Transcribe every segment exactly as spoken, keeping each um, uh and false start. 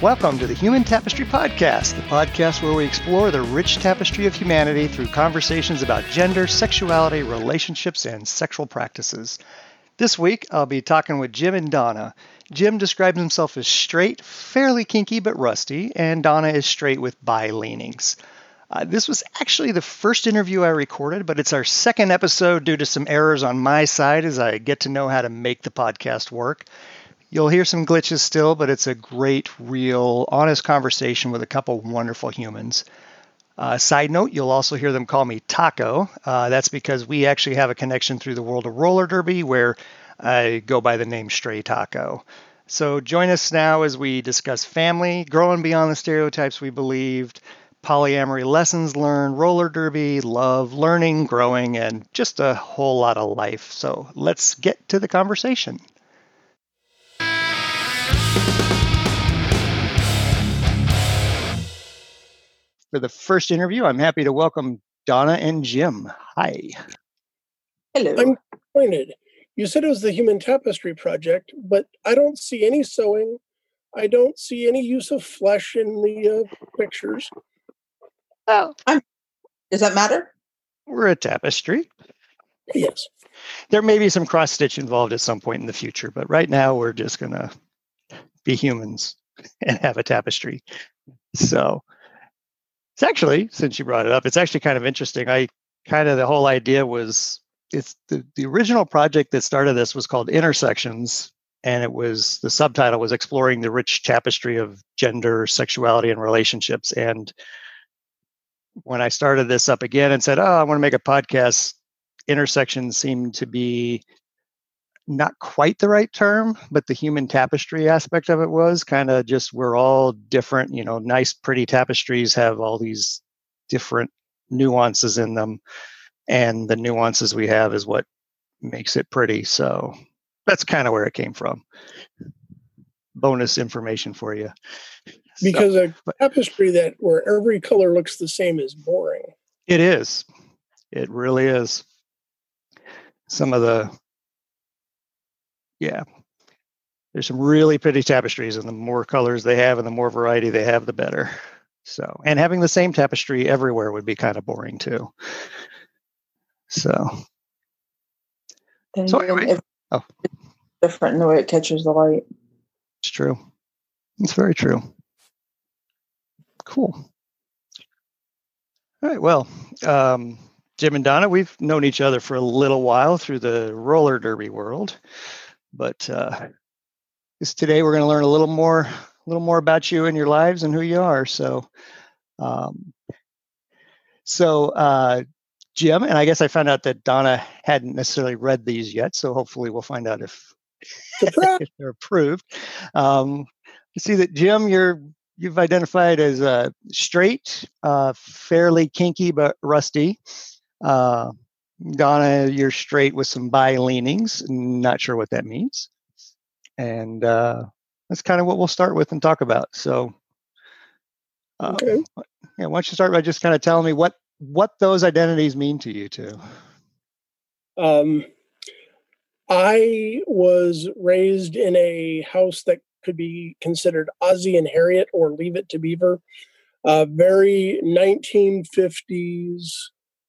Welcome to the Human Tapestry Podcast, the podcast where we explore the rich tapestry of humanity through conversations about gender, sexuality, relationships, and sexual practices. This week, I'll be talking with Jim and Donna. Jim describes himself as straight, fairly kinky but rusty, and Donna is straight with bi leanings. Uh, this was actually the first interview I recorded, but it's our second episode due to some errors on my side as I get to know how to make the podcast work. You'll hear some glitches still, but it's a great, real, honest conversation with a couple wonderful humans. Uh, side note, you'll also hear them call me Taco. Uh, that's because we actually have a connection through the world of roller derby where I go by the name Stray Taco. So join us now as we discuss family, growing beyond the stereotypes we believed, polyamory lessons learned, roller derby, love, learning, growing, and just a whole lot of life. So let's get to the conversation. For the first interview, I'm happy to welcome Donna and Jim. Hi. Hello. I'm disappointed. You said it was the Human Tapestry Project, but I don't see any sewing. I don't see any use of flesh in the uh, pictures. Oh, I'm, does that matter? We're a tapestry. Yes. There may be some cross stitch involved at some point in the future, but right now we're just going to be humans and have a tapestry. So it's actually, since you brought it up, it's actually kind of interesting. I kind of, the whole idea was, it's the, the original project that started this was called Intersections. And it was, the subtitle was Exploring the Rich Tapestry of Gender, Sexuality, and Relationships. And when I started this up again and said, oh, I want to make a podcast, intersections seemed to be not quite the right term, but the human tapestry aspect of it was kind of just, we're all different, you know, nice, pretty tapestries have all these different nuances in them. And the nuances we have is what makes it pretty. So that's kind of where it came from. Bonus information for you. Because so, a but, tapestry that where every color looks the same is boring. It is. It really is. Some of the, yeah, there's some really pretty tapestries, and the more colors they have and the more variety they have, the better. So, and having the same tapestry everywhere would be kind of boring too. So, and so anyway, oh. It's different in the way it catches the light. It's true. It's very true. Cool. All right. Well, um, Jim and Donna, we've known each other for a little while through the roller derby world, but uh, this today we're going to learn a little more, a little more about you and your lives and who you are. So, um, so uh, Jim, and I guess I found out that Donna hadn't necessarily read these yet, so hopefully we'll find out if, if they're approved. Um, you see that Jim, you're you've identified as uh, straight, uh, fairly kinky but rusty. Uh, Donna, you're straight with some bi leanings. Not sure what that means. And uh, that's kind of what we'll start with and talk about. So, uh, okay. Yeah, why don't you start by just kind of telling me what what those identities mean to you two? Um, I was raised in a house that could be considered Ozzie and Harriet or Leave It to Beaver. Uh, very nineteen fifties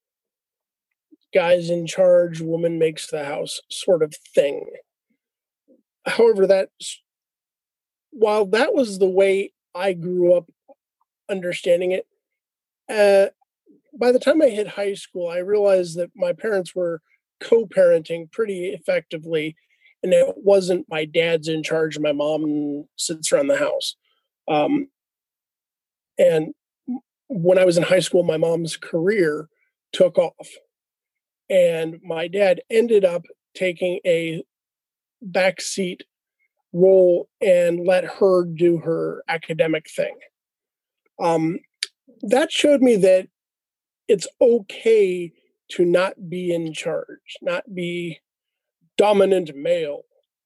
guys in charge, woman makes the house sort of thing. However, that while that was the way I grew up understanding it, uh, by the time I hit high school, I realized that my parents were co-parenting pretty effectively, and it wasn't my dad's in charge, my mom sits around the house. Um, and when I was in high school, my mom's career took off, and my dad ended up taking a backseat role and let her do her academic thing. Um, that showed me that it's okay to not be in charge, not be dominant male.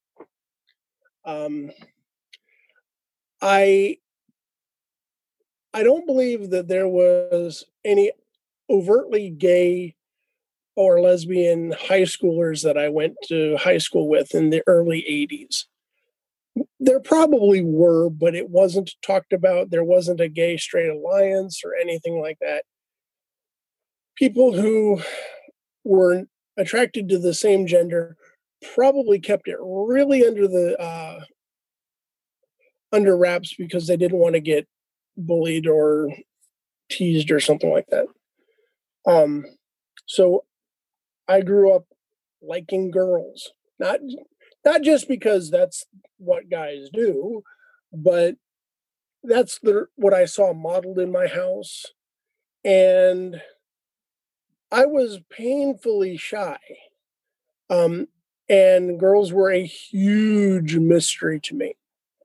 Um, I I don't believe that there was any overtly gay or lesbian high schoolers that I went to high school with in the early eighties. there probably were, but it wasn't talked about. There wasn't a gay straight alliance or anything like that. People who were attracted to the same gender probably kept it really under the uh, under wraps because they didn't want to get bullied or teased or something like that. Um, so I grew up liking girls, not not just because that's what guys do, but that's the what I saw modeled in my house, and I was painfully shy. Um, and girls were a huge mystery to me.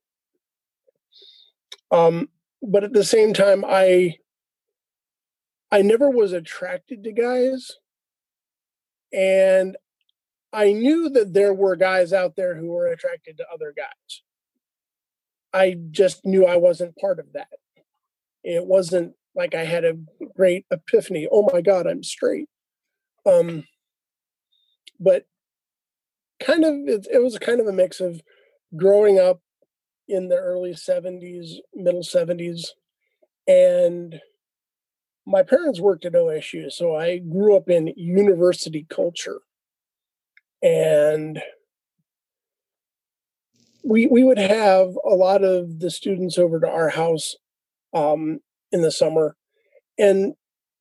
Um, but at the same time, I I never was attracted to guys, and I knew that there were guys out there who were attracted to other guys. I just knew I wasn't part of that. It wasn't like I had a great epiphany. Oh my God, I'm straight. Um, but kind of, it, it was kind of a mix of growing up in the early seventies, middle seventies, and my parents worked at O S U, so I grew up in university culture. And we we would have a lot of the students over to our house um, in the summer, and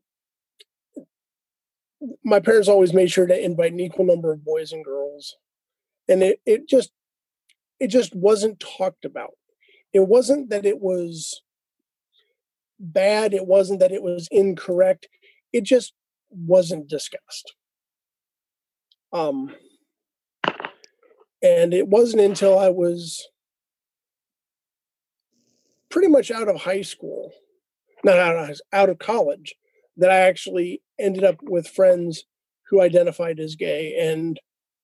my parents always made sure to invite an equal number of boys and girls, and it it just it just wasn't talked about. It wasn't that it was bad. It wasn't that it was incorrect. It just wasn't discussed. Um, and it wasn't until I was pretty much out of high school, not out of, out of college, that I actually ended up with friends who identified as gay. And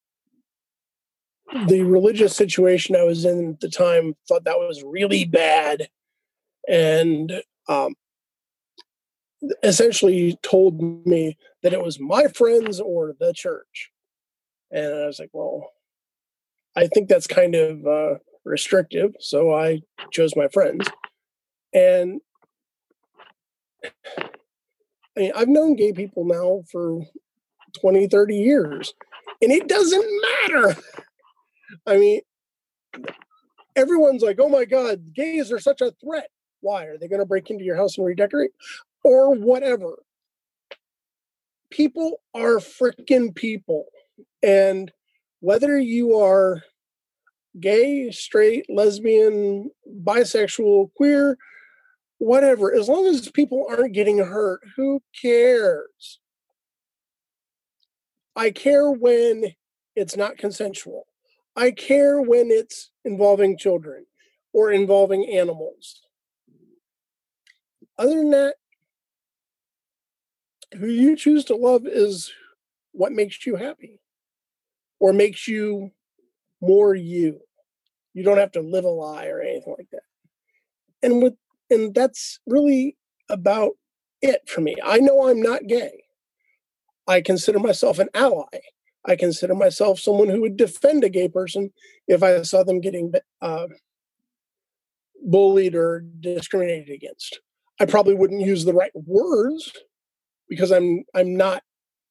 the religious situation I was in at the time thought that was really bad, and um, essentially told me that it was my friends or the church. And I was like, well, I think that's kind of uh, restrictive. So I chose my friends. And I mean, I've known gay people now for twenty, thirty years, and it doesn't matter. I mean, everyone's like, oh my God, gays are such a threat. Why? Are they going to break into your house and redecorate? Or whatever. People are freaking people. And whether you are gay, straight, lesbian, bisexual, queer, whatever, as long as people aren't getting hurt, who cares? I care when it's not consensual. I care when it's involving children or involving animals. Other than that, who you choose to love is what makes you happy or makes you more you. You don't have to live a lie or anything like that. And with and that's really about it for me. I know I'm not gay. I consider myself an ally. I consider myself someone who would defend a gay person if I saw them getting uh, bullied or discriminated against. I probably wouldn't use the right words because I'm I'm not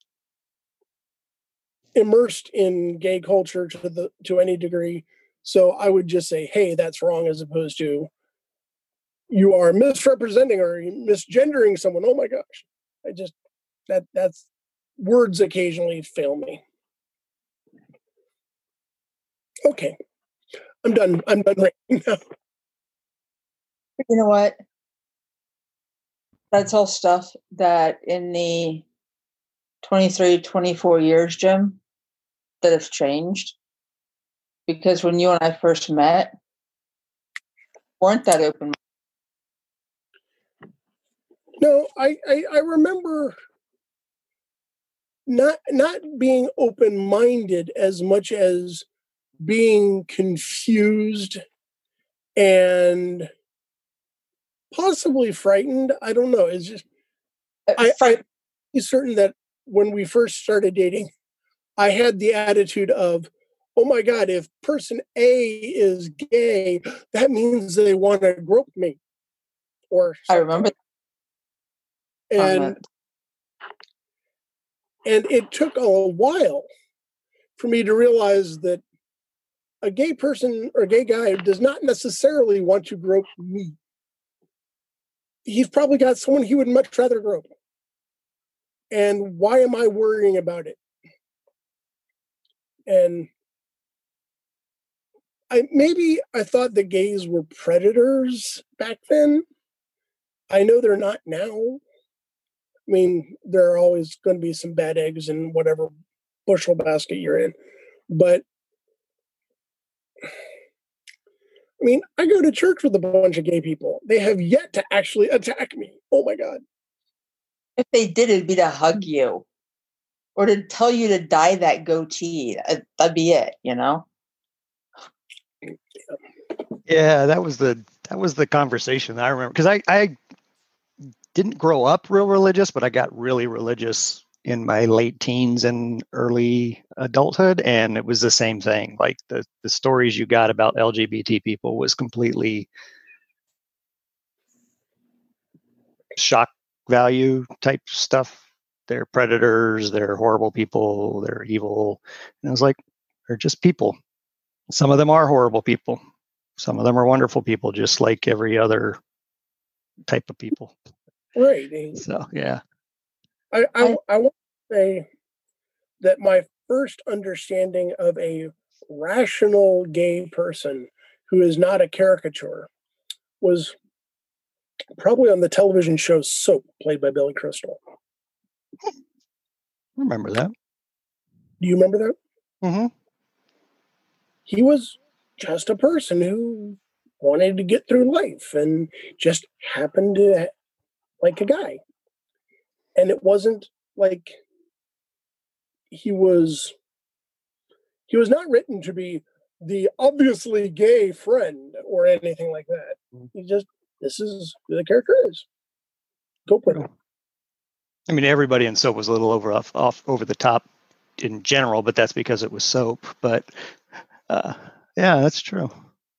immersed in gay culture to the to any degree. So I would just say, hey, that's wrong, as opposed to you are misrepresenting or misgendering someone. Oh my gosh. I just that that's words occasionally fail me. Okay. I'm done. I'm done right now. You know what? That's all stuff that in the twenty-three, twenty-four years, Jim, that have changed. Because when you and I first met, weren't that open. No, I, I, I remember not not being open-minded as much as being confused and possibly frightened. I don't know. It's just I, I'm certain that when we first started dating, I had the attitude of, oh my God, if person A is gay, that means they want to grope me. Or I remember. and and it took a while for me to realize that a gay person or a gay guy does not necessarily want to grope me. He's probably got someone he would much rather grope. And why am I worrying about it? And I maybe I thought the gays were predators back then. I know they're not now. I mean, there are always going to be some bad eggs in whatever bushel basket you're in. But I mean, I go to church with a bunch of gay people. They have yet to actually attack me. Oh my God. If they did, it'd be to hug you or to tell you to dye that goatee. That'd be it, you know? Yeah, that was the that was the conversation I remember, because I, I didn't grow up real religious, but I got really religious in my late teens and early adulthood, and it was the same thing. Like the the stories you got about L G B T people was completely shock value type stuff. They're predators, they're horrible people, they're evil. And I was like, they're just people. Some of them are horrible people. Some of them are wonderful people, just like every other type of people. Right. So, yeah. I, I, I want to say that my first understanding of a rational gay person who is not a caricature was probably on the television show Soap, played by Billy Crystal. I remember that. Do you remember that? Mm-hmm. He was just a person who wanted to get through life and just happened to like a guy. And it wasn't like he was he was not written to be the obviously gay friend or anything like that. He just, this is who the character is. Go put it. I mean, everybody in Soap was a little over off, off over the top in general, but that's because it was Soap. But uh, yeah, that's true.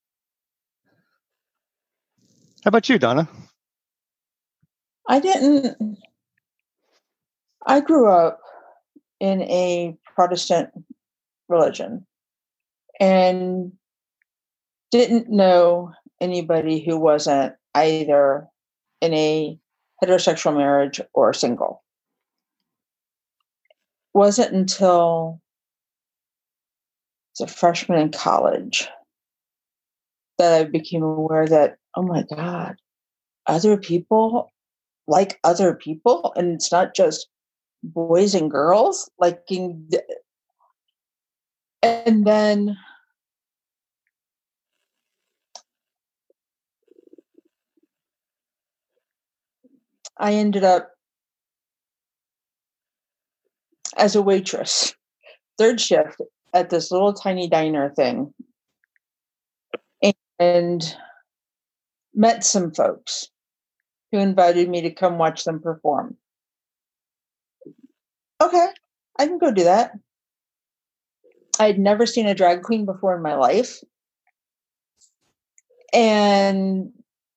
How about you, Donna? I didn't. I grew up in a Protestant religion and didn't know anybody who wasn't either in a heterosexual marriage or single. Wasn't until as a freshman in college that I became aware that, oh my God, other people like other people, and it's not just boys and girls liking. Th- and then I ended up as a waitress, third shift at this little tiny diner thing, and met some folks who invited me to come watch them perform. Okay, I can go do that. I had never seen a drag queen before in my life. And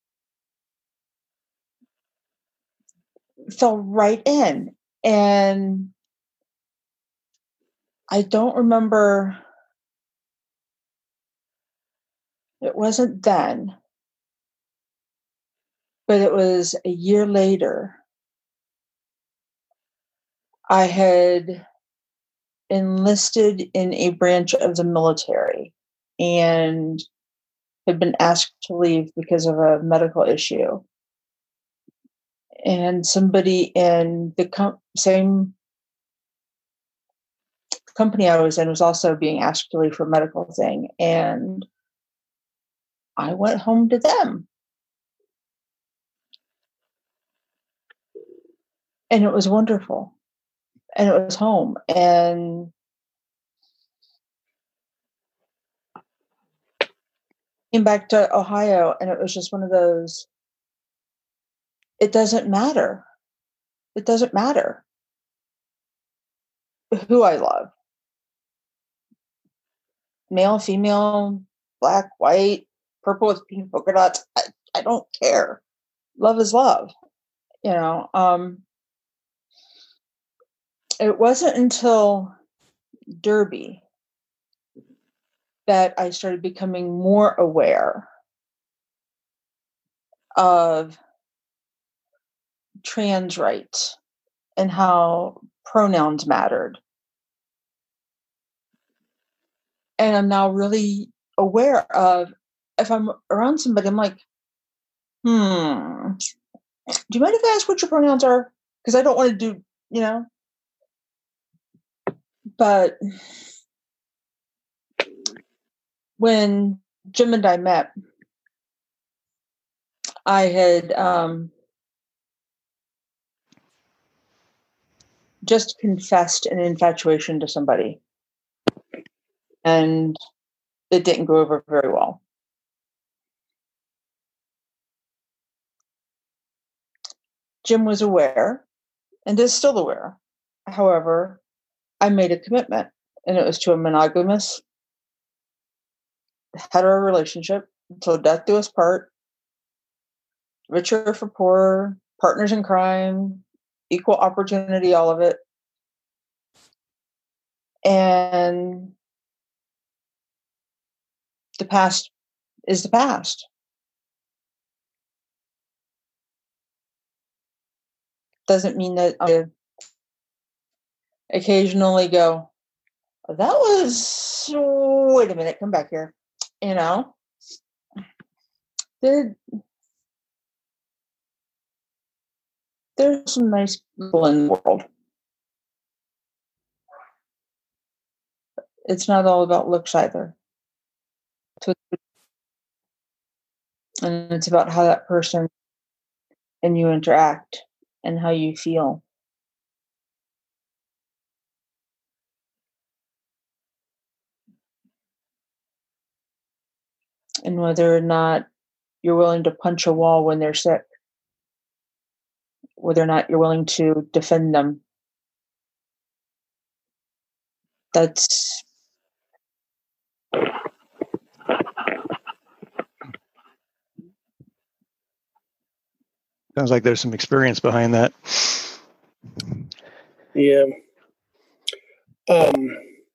fell right in. And I don't remember, it wasn't then, but it was a year later. I had enlisted in a branch of the military and had been asked to leave because of a medical issue. And somebody in the com- same company I was in was also being asked to leave for a medical thing. And I went home to them. And it was wonderful. And it was home. And came back to Ohio, and it was just one of those, it doesn't matter. It doesn't matter who I love. male, female, black, white, purple with pink polka dots. I, I don't care. Love is love. You know, um, it wasn't until Derby that I started becoming more aware of trans rights and how pronouns mattered. And I'm now really aware of, if I'm around somebody, I'm like, hmm, do you mind if I ask what your pronouns are? Because I don't want to do, you know. But when Jim and I met, I had um, just confessed an infatuation to somebody. And it didn't go over very well. Jim was aware and is still aware. However, I made a commitment, and it was to a monogamous hetero relationship until death do us part, richer for poorer, partners in crime, equal opportunity, all of it. And the past is the past. Doesn't mean that I occasionally go, that was, wait a minute, come back here. You know, there, there's some nice people in the world. It's not all about looks either. And it's about how that person and you interact and how you feel. And whether or not you're willing to punch a wall when they're sick, whether or not you're willing to defend them. That's Sounds like there's some experience behind that. Yeah. Um,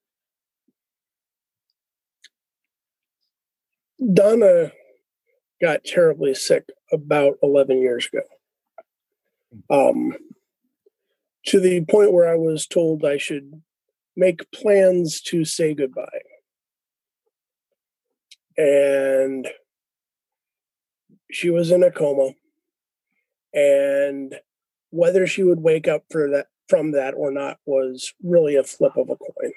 Donna got terribly sick about eleven years ago. Um, to the point where I was told I should make plans to say goodbye. And she was in a coma. And whether she would wake up for that from that or not was really a flip of a coin.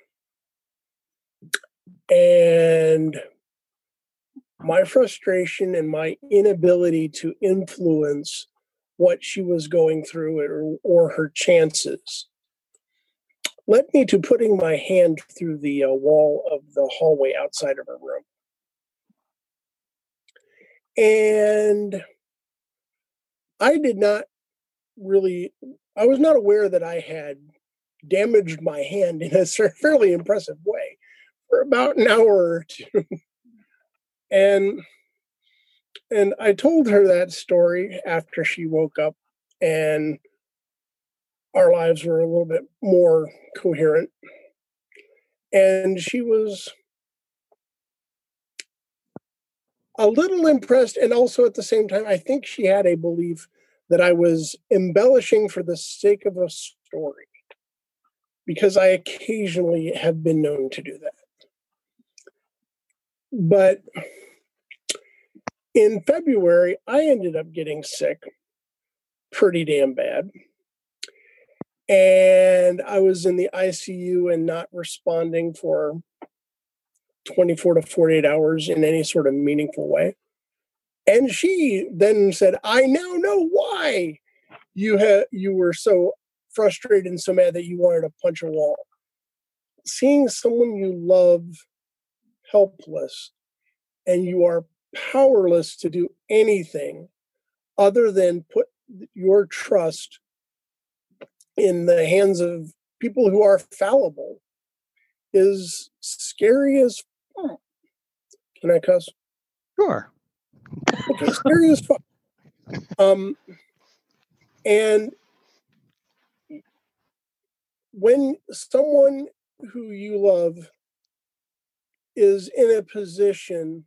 And my frustration and my inability to influence what she was going through or, or her chances led me to putting my hand through the uh, wall of the hallway outside of her room. And I did not really, I was not aware that I had damaged my hand in a fairly impressive way for about an hour or two. And and I told her that story after she woke up and our lives were a little bit more coherent. And she was a little impressed. And also at the same time, I think she had a belief that I was embellishing for the sake of a story, because I occasionally have been known to do that. But in February, I ended up getting sick pretty damn bad. And I was in the I C U and not responding for twenty-four to forty-eight hours in any sort of meaningful way. And she then said, I now know why you had you were so frustrated and so mad that you wanted to punch a wall. Seeing someone you love helpless and you are powerless to do anything other than put your trust in the hands of people who are fallible is scary as fuck. Can I cuss? Sure. Okay, scary as fuck. Um, and when someone who you love is in a position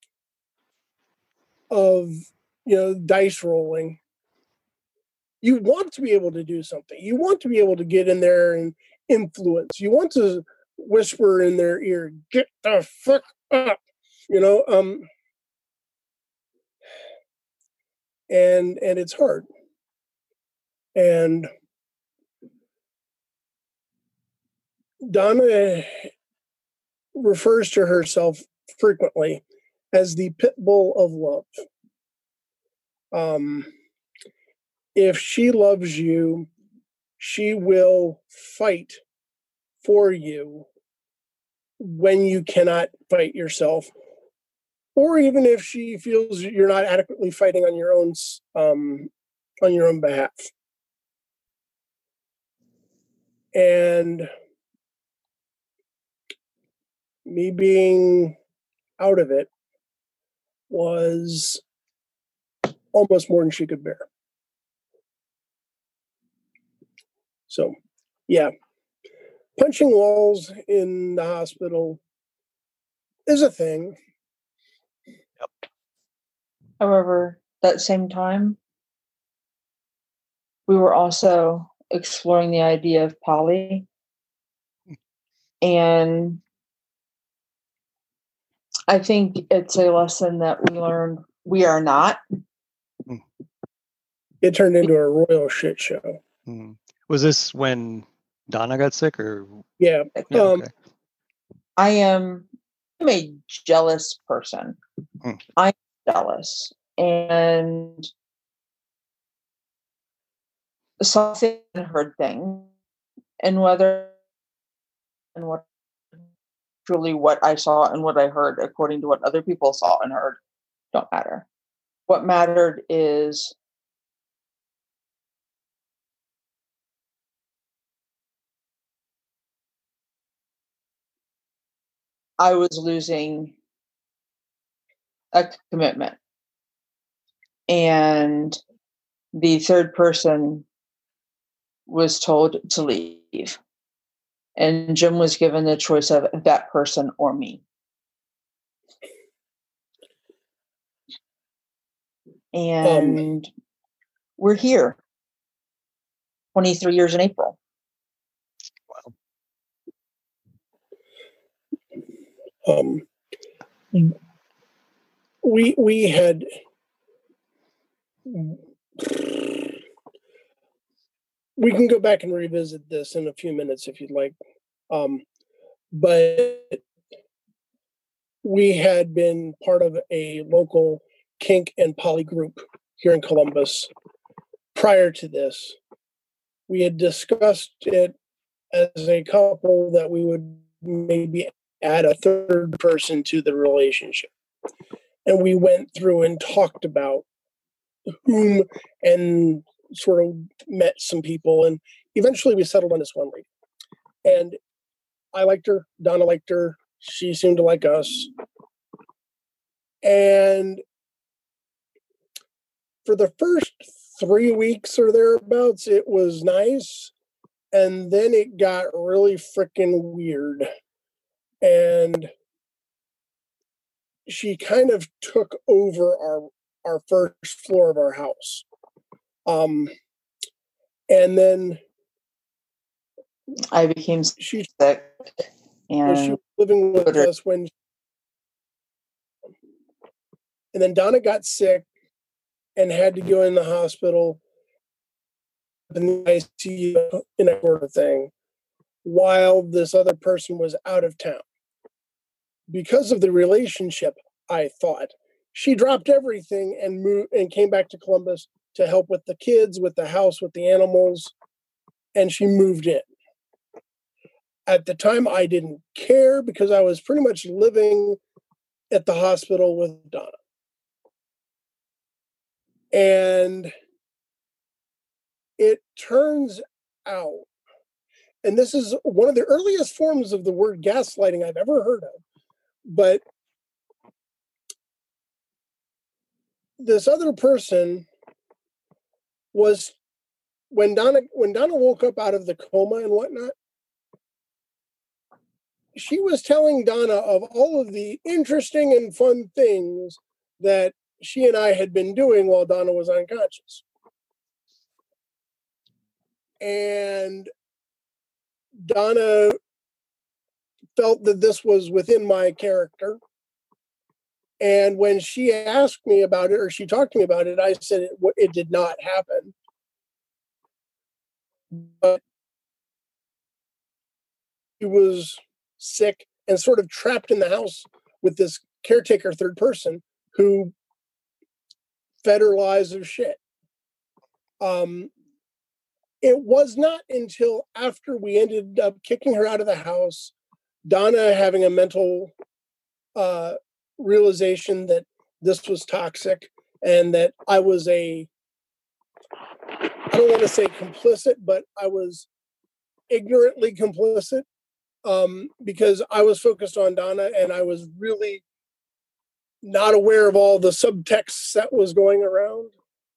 of, you know, dice rolling, you want to be able to do something. You want to be able to get in there and influence. You want to whisper in their ear, "Get the fuck up," you know. Um, and and it's hard. And Donna refers to herself frequently as the pit bull of love. Um, if she loves you, she will fight for you when you cannot fight yourself, or even if she feels you're not adequately fighting on your own um, on your own behalf. And me being out of it was almost more than she could bear. So, yeah, punching walls in the hospital is a thing. However, that same time, we were also exploring the idea of poly. And I think it's a lesson that we learned we are not. It turned into a royal shit show. Hmm. Was this when Donna got sick, or? Yeah. Yeah, um, okay. I am I'm a jealous person. Hmm. I'm jealous. And something heard thing. And whether and what truly what I saw and what I heard according to what other people saw and heard don't matter. What mattered is I was losing a commitment. And the third person was told to leave. And Jim was given the choice of that person or me. And um, we're here. twenty-three years in April. Wow. Um, we we had we can go back and revisit this in a few minutes if you'd like. Um, but we had been part of a local kink and poly group here in Columbus prior to this. We had discussed it as a couple that we would maybe add a third person to the relationship. And we went through and talked about whom and sort of met some people. And eventually we settled on this one lady. And I liked her. Donna liked her. She seemed to like us. And for the first three weeks or thereabouts, it was nice. And then it got really freaking weird. And she kind of took over our our first floor of our house. Um, and then I became she, sick. And she was living with her. us when. And then Donna got sick and had to go in the hospital in the I C U and that sort of thing, while this other person was out of town. Because of the relationship, I thought, she dropped everything and moved and came back to Columbus to help with the kids, with the house, with the animals, and she moved in. At the time, I didn't care because I was pretty much living at the hospital with Donna. And it turns out, and this is one of the earliest forms of the word gaslighting I've ever heard of, but this other person was when Donna when Donna woke up out of the coma and whatnot, she was telling Donna of all of the interesting and fun things that she and I had been doing while Donna was unconscious. And Donna felt that this was within my character. And when she asked me about it, or she talked to me about it, I said it, it did not happen. But he was sick and sort of trapped in the house with this caretaker third person who fed her lies of shit. Um, it was not until after we ended up kicking her out of the house, Donna having a mental uh, realization that this was toxic and that I was a, I don't want to say complicit, but I was ignorantly complicit um, because I was focused on Donna and I was really not aware of all the subtext that was going around.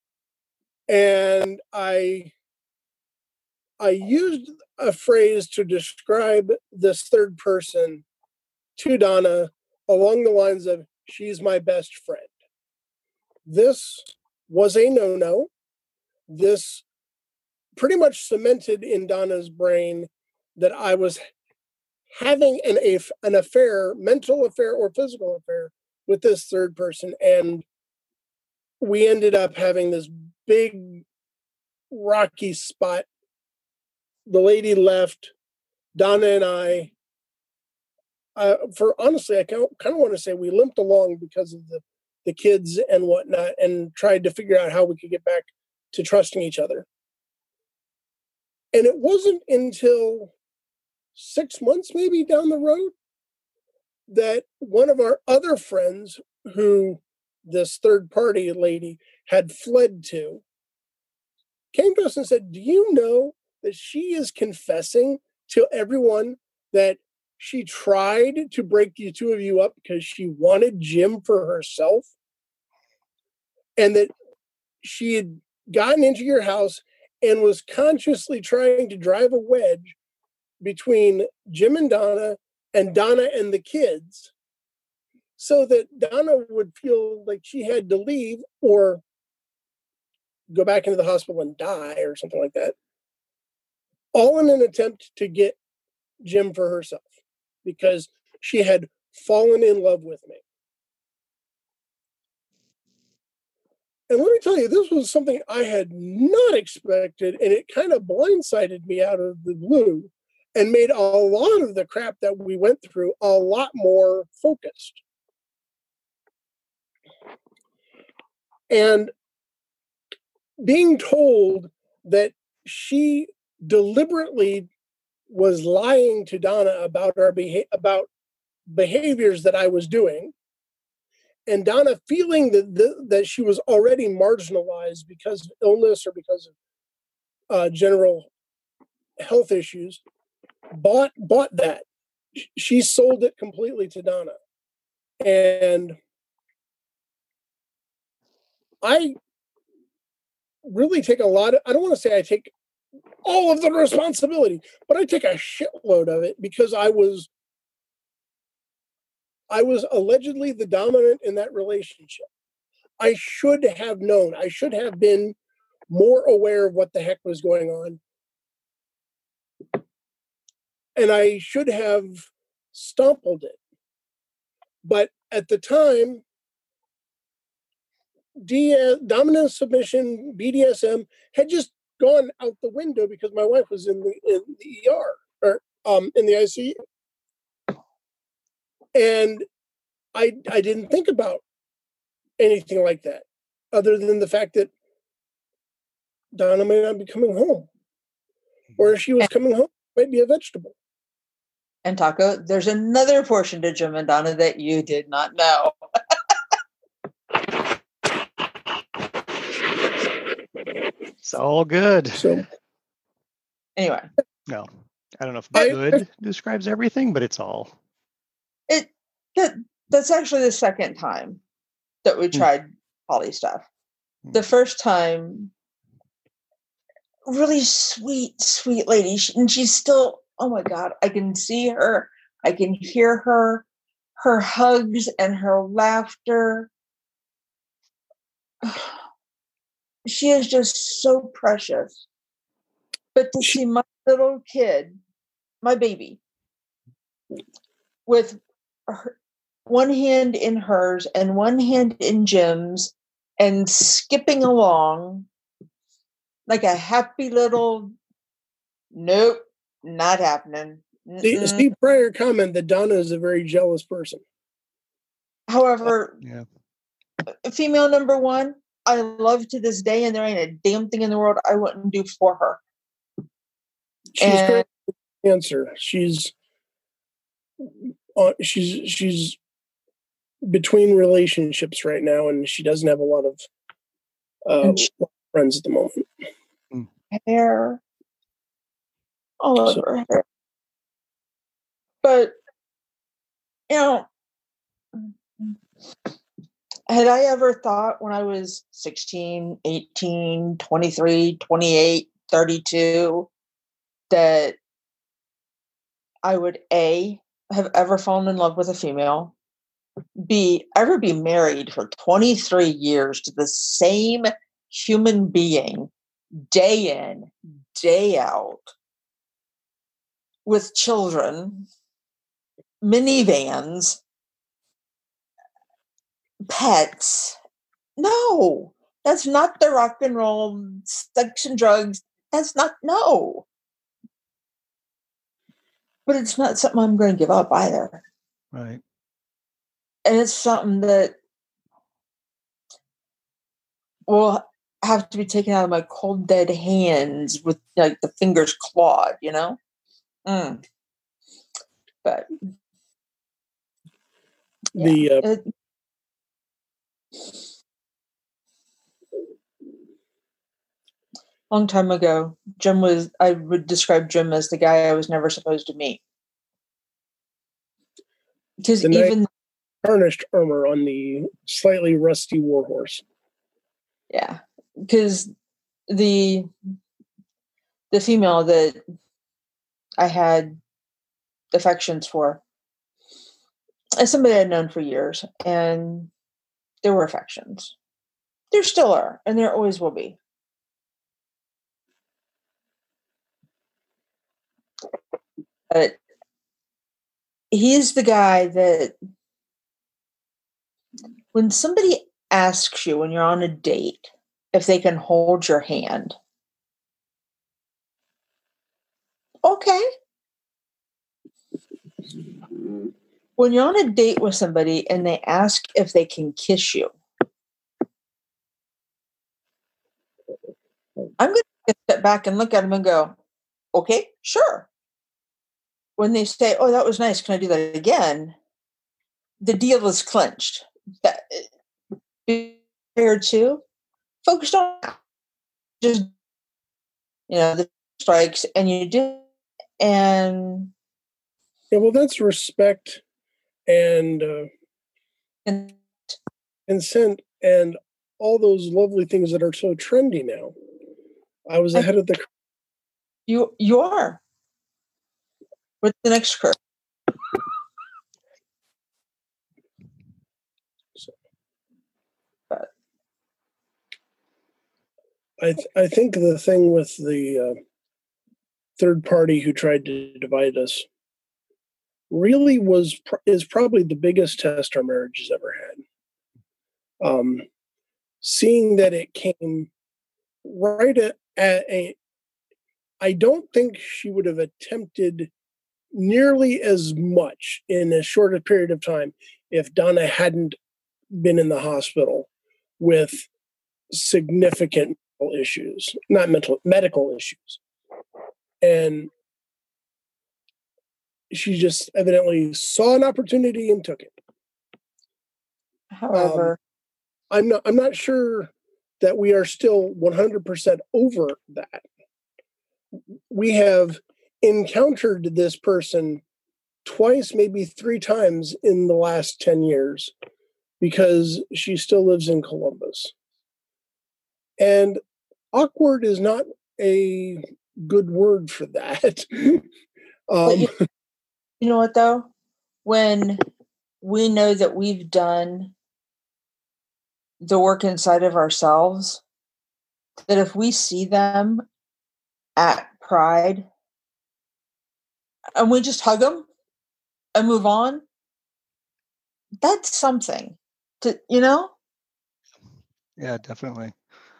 And I I used a phrase to describe this third person to Donna along the lines of, she's my best friend. This was a no-no. This pretty much cemented in Donna's brain that I was having an, an affair, mental affair or physical affair with this third person. And we ended up having this big rocky spot. The lady left, Donna and I, uh, for honestly, I kind of want to say we limped along because of the, the kids and whatnot and tried to figure out how we could get back to trusting each other. And it wasn't until six months maybe down the road that one of our other friends who this third party lady had fled to came to us and said, do you know that she is confessing to everyone that she tried to break the two of you up because she wanted Jim for herself, and that she had gotten into your house and was consciously trying to drive a wedge between Jim and Donna and Donna and the kids so that Donna would feel like she had to leave or go back into the hospital and die or something like that. All in an attempt to get Jim for herself because she had fallen in love with me. And let me tell you, this was something I had not expected, and it kind of blindsided me out of the blue and made a lot of the crap that we went through a lot more focused. And being told that she deliberately was lying to Donna about our beha- about behaviors that I was doing, and Donna feeling that th- that she was already marginalized because of illness or because of uh, general health issues, bought bought that. She sold it completely to Donna, and I really take a lot of, I don't want to say I take all of the responsibility, but I take a shitload of it because I was I was allegedly the dominant in that relationship. I should have known. I should have been more aware of what the heck was going on. And I should have stompled it. But at the time, D- dominant submission, B D S M, had just gone out the window because my wife was in the in the E R or um, in the I C U, and I I didn't think about anything like that, other than the fact that Donna may not be coming home, or if she was coming home, it might be a vegetable. And Taco, there's another portion to Jim and Donna that you did not know. It's all good. So anyway, no, I don't know if I, good I, describes everything, but it's all. It that that's actually the second time that we tried poly stuff. Hmm. The first time, really sweet, sweet lady. She, and she's still, oh my God, I can see her. I can hear her, her hugs and her laughter. She is just so precious. But to see my little kid, my baby, with her, one hand in hers and one hand in Jim's, and skipping along like a happy little, nope, not happening. See, see prior comment that Donna is a very jealous person. However, Yeah. female number one, I love to this day, and there ain't a damn thing in the world I wouldn't do for her. She's And- great answer. She's uh, she's she's between relationships right now, and she doesn't have a lot of uh, she- friends at the moment. Hair all over So- her hair. But, you know, had I ever thought when I was sixteen, eighteen, twenty-three, twenty-eight, thirty-two that I would A, have ever fallen in love with a female, B, ever be married for twenty-three years to the same human being, day in, day out, with children, minivans, pets. No, that's not the rock and roll, sex and drugs. That's not, no. But it's not something I'm going to give up either. Right. And it's something that will have to be taken out of my cold, dead hands with like the fingers clawed, you know? Mm. But The yeah, uh, it, long time ago, Jim was, I would describe Jim as the guy I was never supposed to meet. Because The night- even, tarnished armor on the slightly rusty warhorse. yeah, because the, the female that I had affections for is somebody I'd known for years, and there were affections. There still are, and there always will be. But he's the guy that when somebody asks you when you're on a date if they can hold your hand, okay. When you're on a date with somebody and they ask if they can kiss you, I'm going to step back and look at them and go, okay, sure. When they say, oh, that was nice, can I do that again? The deal is clinched. That, compared to, focused on just, you know, the strikes, and you do, and Yeah, well, that's respect and uh, and consent and all those lovely things that are so trendy now. I was ahead of the. you you are. What's the next curve? But I th- I think the thing with the uh, third party who tried to divide us really was pr- is probably the biggest test our marriage has ever had. Um, seeing that it came right at, at a, I don't think she would have attempted nearly as much in a shorter period of time if Donna hadn't been in the hospital with significant mental issues, not mental, medical issues. And she just evidently saw an opportunity and took it. however, Um, I'm not I'm not sure that we are still one hundred percent over that. We have encountered this person twice, maybe three times in the last ten years. because she still lives in Columbus. And awkward is not a good word for that. um, you, you know what, though? When we know that we've done the work inside of ourselves, that if we see them at Pride and we just hug them and move on, that's something to, you know? Yeah, definitely.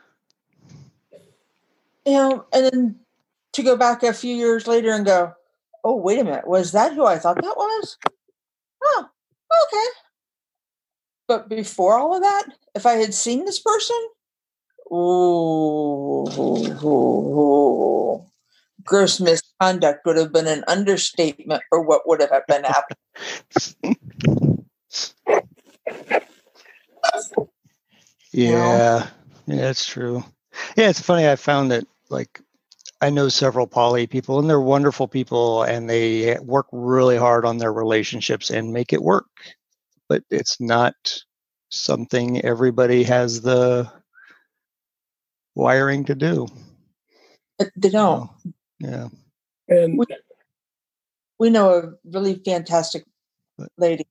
You know, and then to go back a few years later and go, oh, wait a minute, was that who I thought that was? Oh, okay. But before all of that, if I had seen this person, ooh, ooh, ooh, gross misconduct would have been an understatement for what would have been happening. Yeah, yeah, it's true. Yeah, it's funny. I found that, like, I know several poly people, and they're wonderful people, and they work really hard on their relationships and make it work. But it's not something everybody has the wiring to do. They don't. So, yeah. And we, we know a really fantastic lady.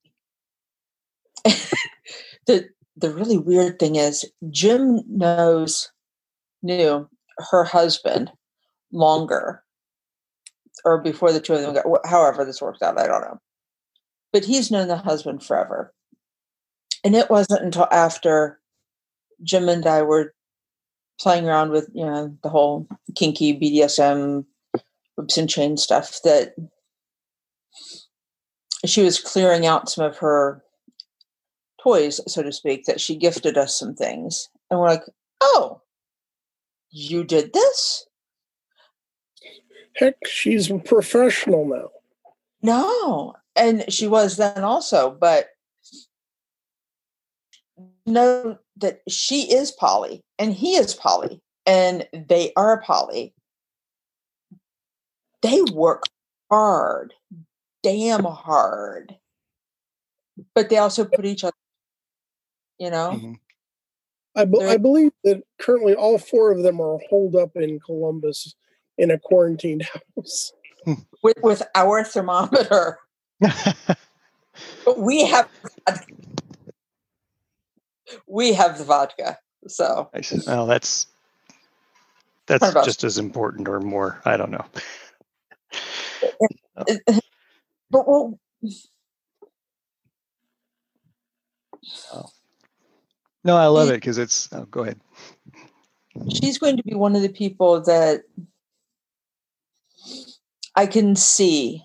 the The really weird thing is, Jim knows knew her husband longer, or before the two of them got, however this works out, I don't know. But he's known the husband forever. And it wasn't until after Jim and I were playing around with, you know, the whole kinky B D S M whips and chain stuff that she was clearing out some of her toys, so to speak, that she gifted us some things. And we're like, oh, you did this? heck, she's a professional now. No. And she was then also, but know that she is poly and he is poly and they are poly. They work hard, damn hard, but they also put each other, you know. Mm-hmm. I, be- I believe that currently all four of them are holed up in Columbus in a quarantined house with with our thermometer. But we have we have the vodka, so I said, well, that's that's just as important or more. I don't know. But well, oh. No, I love it because it's. Oh, go ahead. She's going to be one of the people that I can see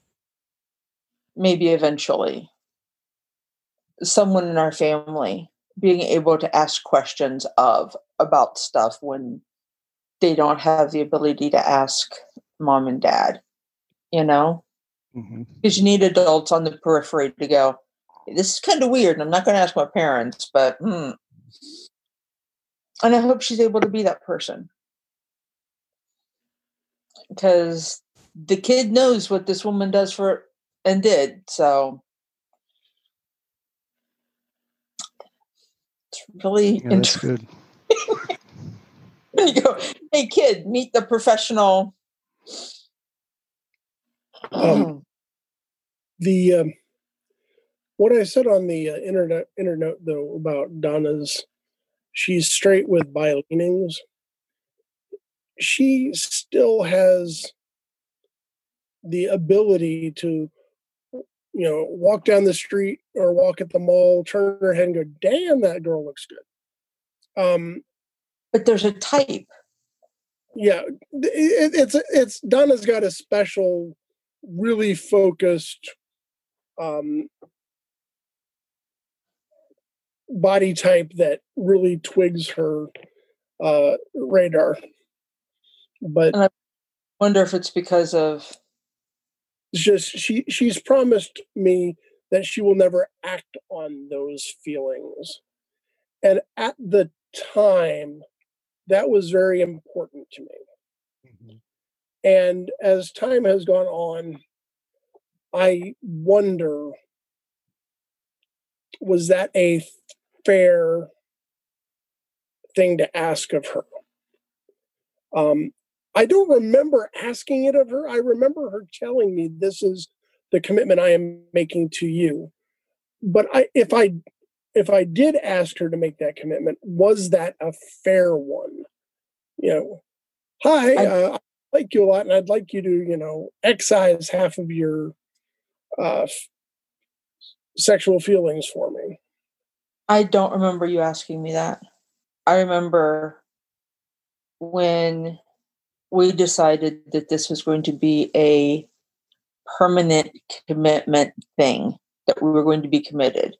maybe eventually someone in our family being able to ask questions of about stuff when they don't have the ability to ask mom and dad, you know, because mm-hmm. you need adults on the periphery to go, this is kind of weird. And I'm not going to ask my parents, but, hmm. And I hope she's able to be that person, because the kid knows what this woman does for and did. So it's really yeah, that's good. You go, hey kid, meet the professional. Um, the um, what I said on the uh, internet internet though about Donna's, she's straight with bi leanings. She still has the ability to, you know, walk down the street or walk at the mall, turn her head and go, damn, that girl looks good. Um, but there's a type. Yeah, it, it's it's Donna's got a special, really focused um, body type that really twigs her uh, radar. But and I wonder if it's because of it's just she she's promised me that she will never act on those feelings, and at the time, that was very important to me. Mm-hmm. And as time has gone on, I wonder was that a fair thing to ask of her? Um, I don't remember asking it of her. I remember her telling me, this is the commitment I am making to you. But I, if I, if I did ask her to make that commitment, was that a fair one? You know, hi, I, uh, I like you a lot, and I'd like you to, you know, excise half of your uh, f- sexual feelings for me. I don't remember you asking me that. I remember when we decided that this was going to be a permanent commitment thing, that we were going to be committed.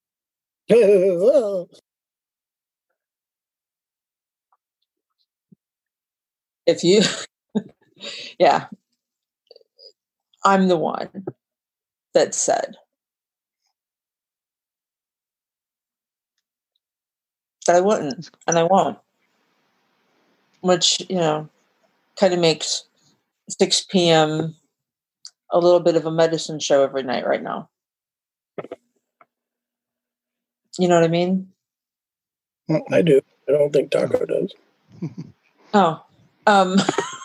If you, yeah, I'm the one that said that I wouldn't, and I won't, which, you know, kind of makes six p.m. a little bit of a medicine show every night right now. You know what I mean? I do. I don't think Taco does. Oh, um,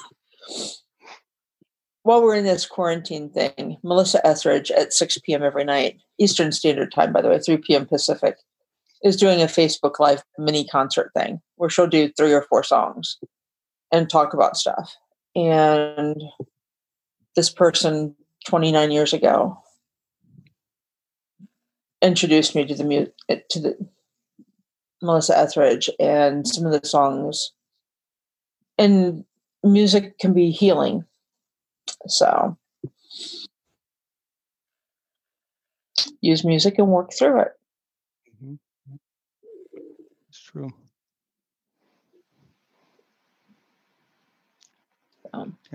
while we're in this quarantine thing, Melissa Etheridge at six p.m. every night, Eastern Standard Time, by the way, three p.m. Pacific, is doing a Facebook Live mini concert thing where she'll do three or four songs and talk about stuff. And this person, twenty-nine years ago, introduced me to the mu- to the Melissa Etheridge and some of the songs. And music can be healing. So use music and work through it. Mm-hmm. It's true. Um, yeah.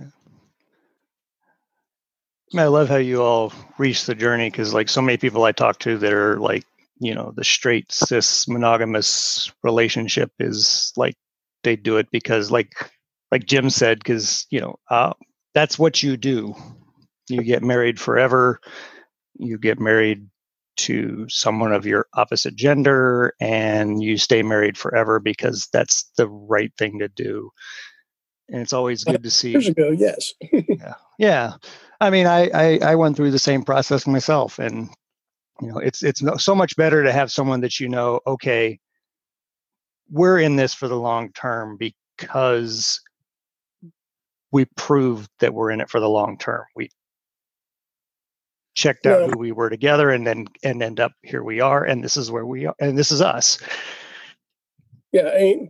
I love how you all reach the journey, because like so many people I talk to that are like, you know, the straight cis monogamous relationship is like they do it because like like Jim said, because you know uh, that's what you do. You get married forever. You get married to someone of your opposite gender, and you stay married forever because that's the right thing to do. And it's always good to see. Years ago, yes. yeah, yeah. I mean, I, I I went through the same process myself, and you know, it's it's so much better to have someone that you know. Okay, we're in this for the long term because we proved that we're in it for the long term. We checked out No. who we were together, and then and end up here we are, and this is where we are, and this is us. Yeah, I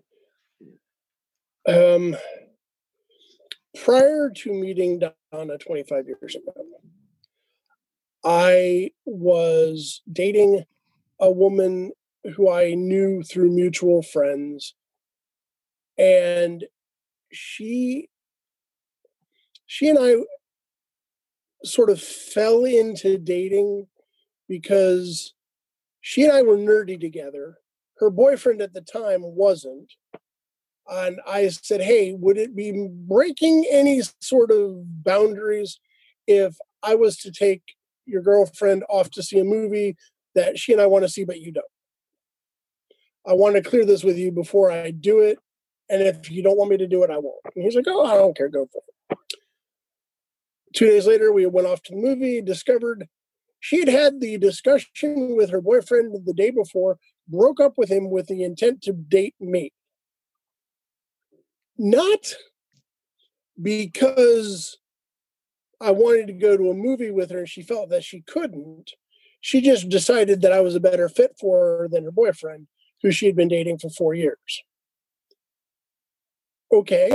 um, prior to meeting Donna twenty-five years ago, I was dating a woman who I knew through mutual friends, and she she and I sort of fell into dating because she and I were nerdy together. Her boyfriend at the time wasn't. And I said, hey, would it be breaking any sort of boundaries if I was to take your girlfriend off to see a movie that she and I want to see, but you don't? I want to clear this with you before I do it. And if you don't want me to do it, I won't. And he's like, oh, I don't care. Go for it. Two days later, we went off to the movie, discovered she had had the discussion with her boyfriend the day before, broke up with him with the intent to date me. Not because I wanted to go to a movie with her and she felt that she couldn't. She just decided that I was a better fit for her than her boyfriend, who she had been dating for four years. Okay.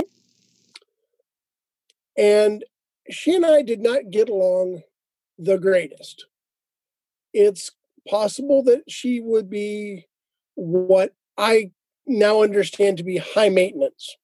And she and I did not get along the greatest. It's possible that she would be what I now understand to be high maintenance.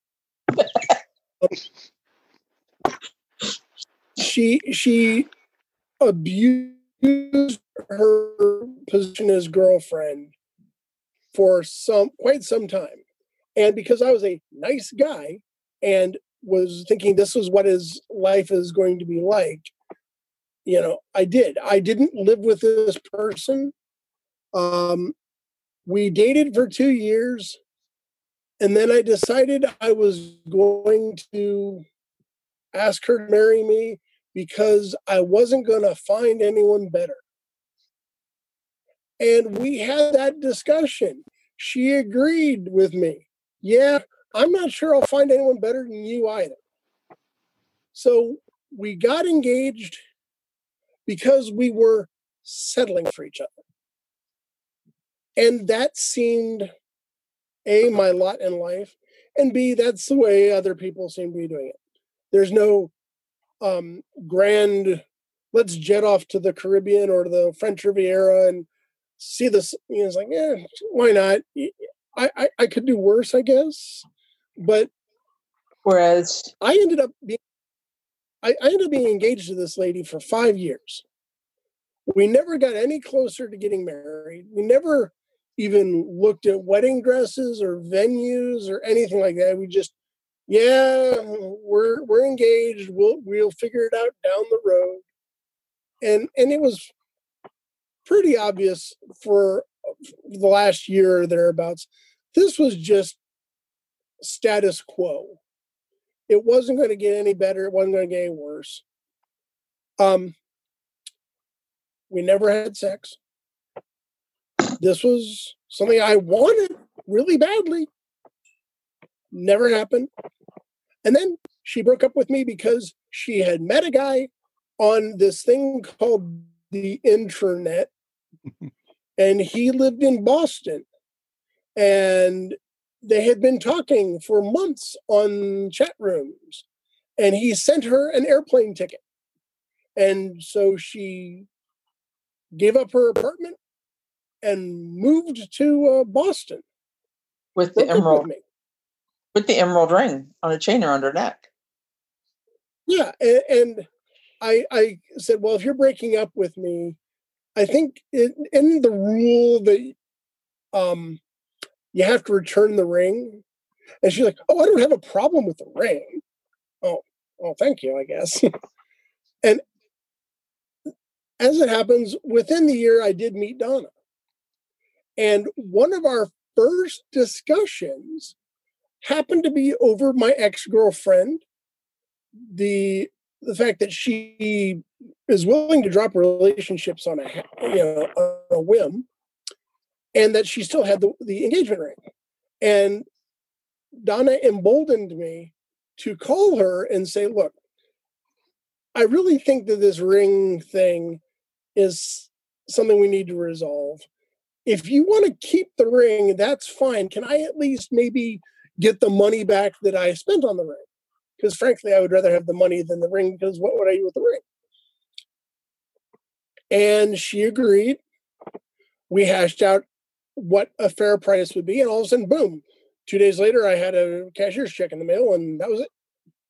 she she abused her position as girlfriend for some quite some time. And because I was a nice guy and was thinking this was what his life is going to be like, you know, I did. I didn't live with this person Um, we dated for two years, and then I decided I was going to ask her to marry me because I wasn't going to find anyone better. And we had that discussion. She agreed with me. Yeah, I'm not sure I'll find anyone better than you either. So we got engaged because we were settling for each other. And that seemed, A, my lot in life, and B, that's the way other people seem to be doing it. There's no um, grand, let's jet off to the Caribbean or the French Riviera and see this. You know, it's like, yeah, why not? I, I, I could do worse, I guess. But whereas I ended up being, I, I ended up being engaged to this lady for five years. We never got any closer to getting married. We never even looked at wedding dresses or venues or anything like that. We just, yeah, we're we're engaged. We'll we'll figure it out down the road. And and it was pretty obvious for the last year or thereabouts. This was just status quo. It wasn't going to get any better. It wasn't going to get any worse. Um, we never had sex. This was something I wanted really badly. Never happened. And then she broke up with me because she had met a guy on this thing called the internet. And he lived in Boston. And they had been talking for months on chat rooms. And he sent her an airplane ticket. And so she gave up her apartment and moved to uh, Boston with the broke up emerald, with me. with the emerald ring on a chain around her neck. Yeah, and, and I I said, well, if you're breaking up with me, I think in, in the rule that um you have to return the ring. And she's like, oh, I don't have a problem with the ring. Oh, oh, thank you, I guess. And as it happens, within the year, I did meet Donna. And one of our first discussions happened to be over my ex-girlfriend. The the fact that she is willing to drop relationships on a you know on a whim, and that she still had the, the engagement ring. And Donna emboldened me to call her and say, look, I really think that this ring thing is something we need to resolve. If you want to keep the ring, that's fine. Can I at least maybe get the money back that I spent on the ring? Because frankly, I would rather have the money than the ring, because what would I do with the ring? And she agreed. We hashed out what a fair price would be, and all of a sudden, boom, two days later, I had a cashier's check in the mail, and that was it.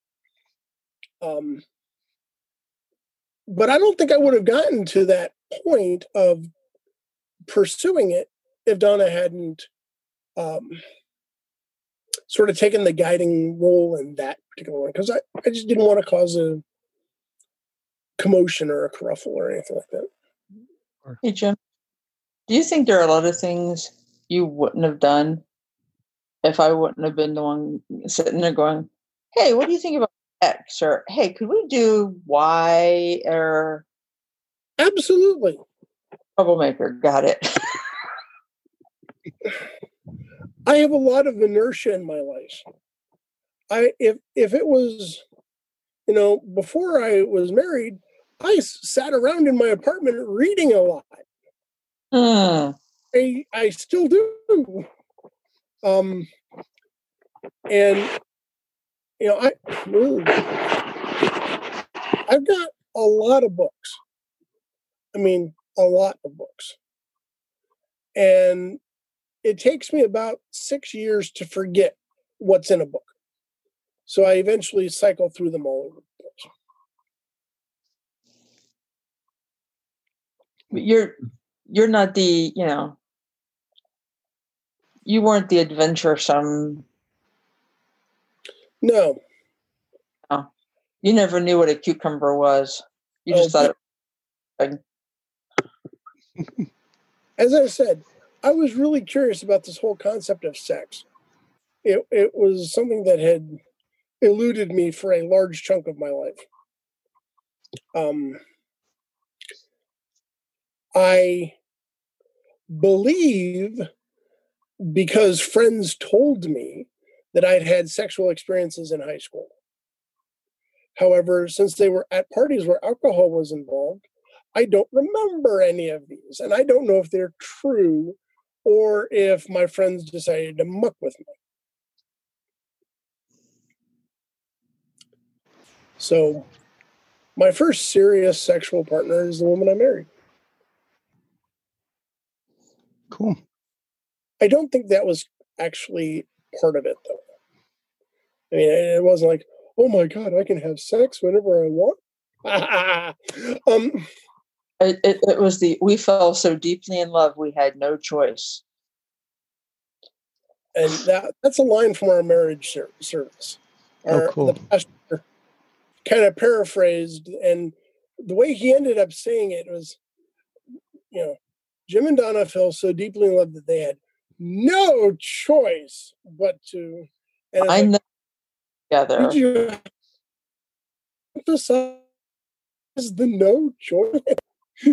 Um, but I don't think I would have gotten to that point of pursuing it if Donna hadn't um, sort of taken the guiding role in that particular one, because I, I just didn't want to cause a commotion or a kerfuffle or anything like that. Hey, Jim, do you think there are a lot of things you wouldn't have done if I wouldn't have been the one sitting there going, hey, what do you think about X? Or, hey, could we do Y? Or Absolutely. troublemaker, got it. I have a lot of inertia in my life. I if if it was, you know, before I was married, I sat around in my apartment reading a lot. Hmm. I I still do. Um, and you know, I ooh, I've got a lot of books. I mean, a lot of books, and it takes me about six years to forget what's in a book. So I eventually cycle through them all over the place. You're you're not the, you know, you weren't the adventuresome. No. No. You never knew what a cucumber was. You just Oh, thought it. as I said, I was really curious about this whole concept of sex. It, it was something that had eluded me for a large chunk of my life. Um, I believe, because friends told me, that I'd had sexual experiences in high school. However, since they were at parties where alcohol was involved, I don't remember any of these. And I don't know if they're true or if my friends decided to muck with me. So my first serious sexual partner is the woman I married. Cool. I don't think that was actually part of it, though. I mean, it wasn't like, oh my God, I can have sex whenever I want. um, it, it, it was the, we fell so deeply in love, we had no choice. And that that's a line from our marriage ser- service. Our, oh, cool. The pastor kind of paraphrased, and the way he ended up saying it was, you know, Jim and Donna fell so deeply in love that they had no choice but to. And I like, know together. Did you emphasize the no choice?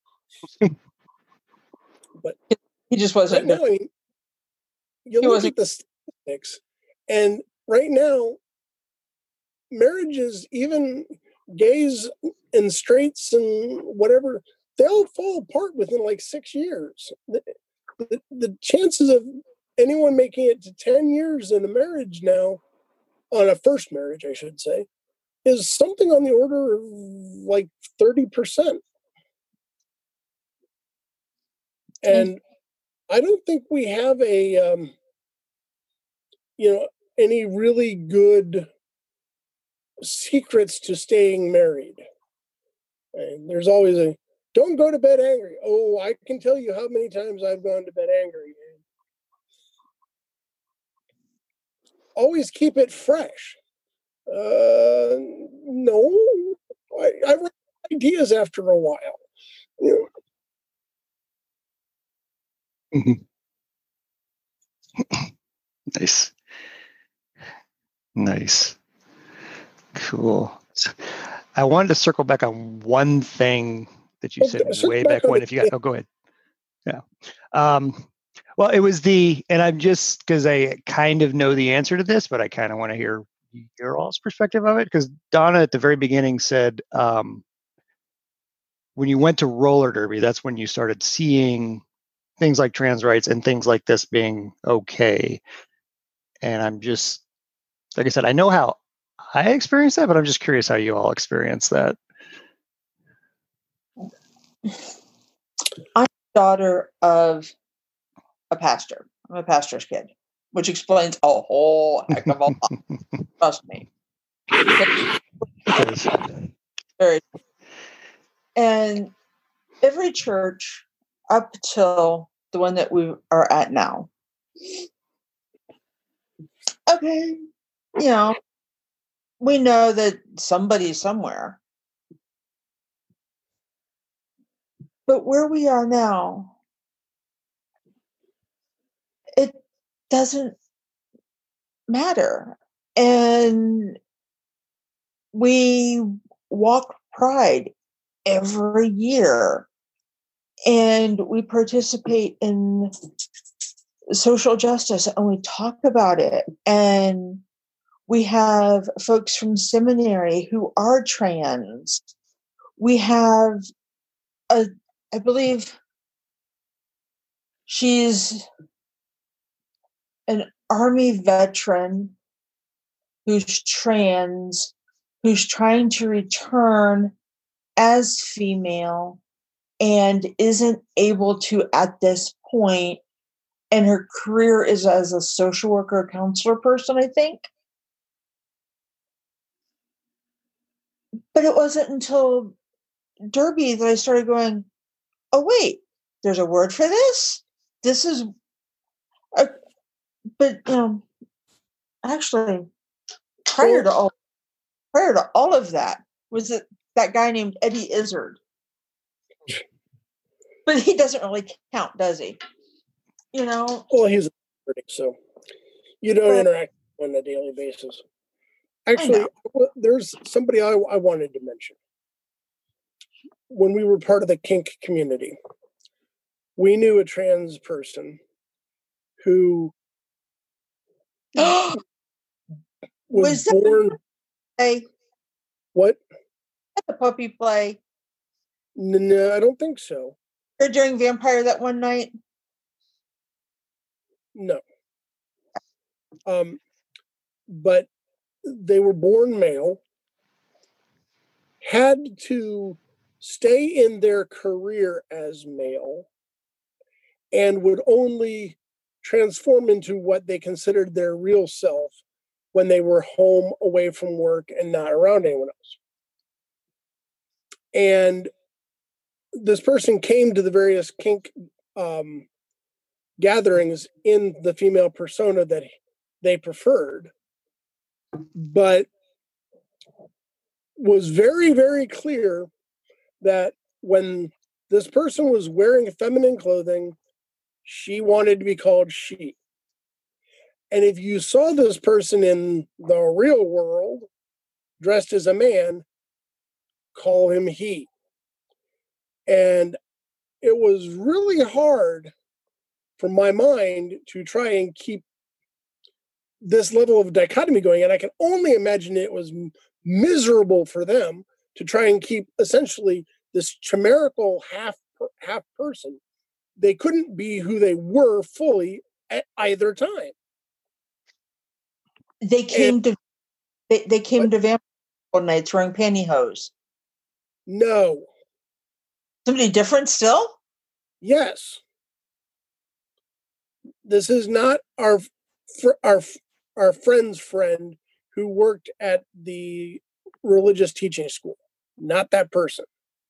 But he just wasn't. Right now, I mean, you he look wasn't. at the statistics, and right now, marriages, even gays and straights and whatever, they'll fall apart within like six years. The, the, the chances of anyone making it to ten years in a marriage now, on a first marriage, I should say, is something on the order of like thirty percent. And I don't think we have a, um, you know, any really good secrets to staying married. And there's always a, don't go to bed angry. Oh, I can tell you how many times I've gone to bed angry. Always keep it fresh. Uh, no, I, I run ideas after a while. You know. Mm-hmm. Nice. Nice. Cool. I wanted to circle back on one thing that you said oh, way back, back when. If you got, oh, go ahead. Yeah. Um, well, it was the, and I'm just because I kind of know the answer to this, but I kind of want to hear your all's perspective of it. Because Donna at the very beginning said, um, when you went to roller derby, that's when you started seeing things like trans rights and things like this being okay. And I'm just, like I said, I know how I experienced that, but I'm just curious how you all experience that. I'm the daughter of a pastor. I'm a pastor's kid, which explains a whole heck of a lot. Trust me. Very. And every church up till the one that we are at now, okay, you know, we know that somebody somewhere. But where we are now, it doesn't matter. And we walk Pride every year. And we participate in social justice and we talk about it. And we have folks from seminary who are trans. We have a, I believe she's an Army veteran who's trans, who's trying to return as female and isn't able to at this point. And her career is as a social worker, counselor person, I think. But it wasn't until Derby that I started going, oh, wait, there's a word for this? This is, a, but, you know, actually, prior to all, prior to all of that, was it that guy named Eddie Izzard. But he doesn't really count, does he? You know? Well, he's a critic, so you don't But- interact on a daily basis. Actually, there's somebody I, I wanted to mention. When we were part of the kink community, we knew a trans person who was, Was that born. Play? What? The puppy play No, I don't think so. or during Vampire that one night? No. Um, but they were born male, had to stay in their career as male, and would only transform into what they considered their real self when they were home, away from work, and not around anyone else. And this person came to the various kink um, gatherings in the female persona that they preferred, but was very, very clear that when this person was wearing feminine clothing, she wanted to be called she. And if you saw this person in the real world dressed as a man, call him he. And it was really hard for my mind to try and keep this level of dichotomy going. And I can only imagine it was miserable for them to try and keep essentially this chimerical half half person. They couldn't be who they were fully at either time. They came And, to they, they came what? to Vampire nights wearing pantyhose. No. Somebody different still? Yes. This is not our our our friend's friend who worked at the religious teaching school. Not that person.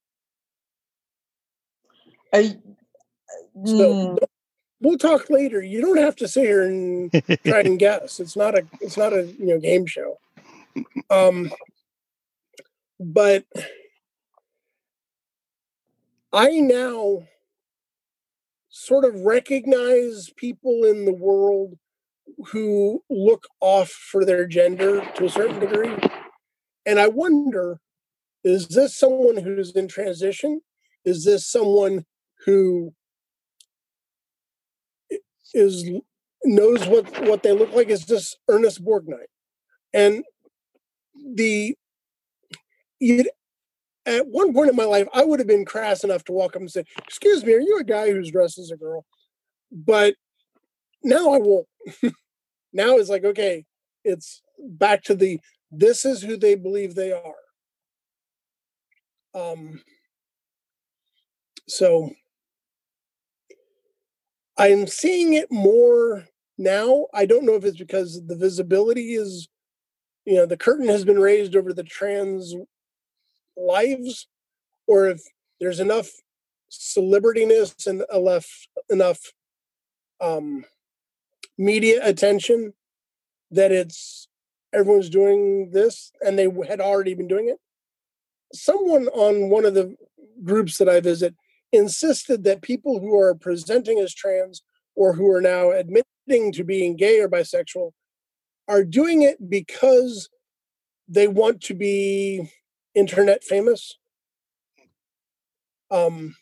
I, So mm, we'll talk later. You don't have to sit here and try and guess. It's not a it's not a you know game show. Um, but I now sort of recognize people in the world who look off for their gender to a certain degree. And I wonder, is this someone who's in transition? Is this someone who is knows what, what they look like? Is this Ernest Borgnine? And the you'd, at one point in my life, I would have been crass enough to walk up and say, "Excuse me, are you a guy who's dressed as a girl?" But now I won't. Now it's like, okay, it's back to the, this is who they believe they are. Um, so I'm seeing it more now. I don't know if it's because the visibility is, you know, the curtain has been raised over the trans lives, or if there's enough celebrityness and enough enough um, media attention that it's everyone's doing this, and they had already been doing it. Someone on one of the groups that I visit insisted that people who are presenting as trans or who are now admitting to being gay or bisexual are doing it because they want to be internet famous. Um,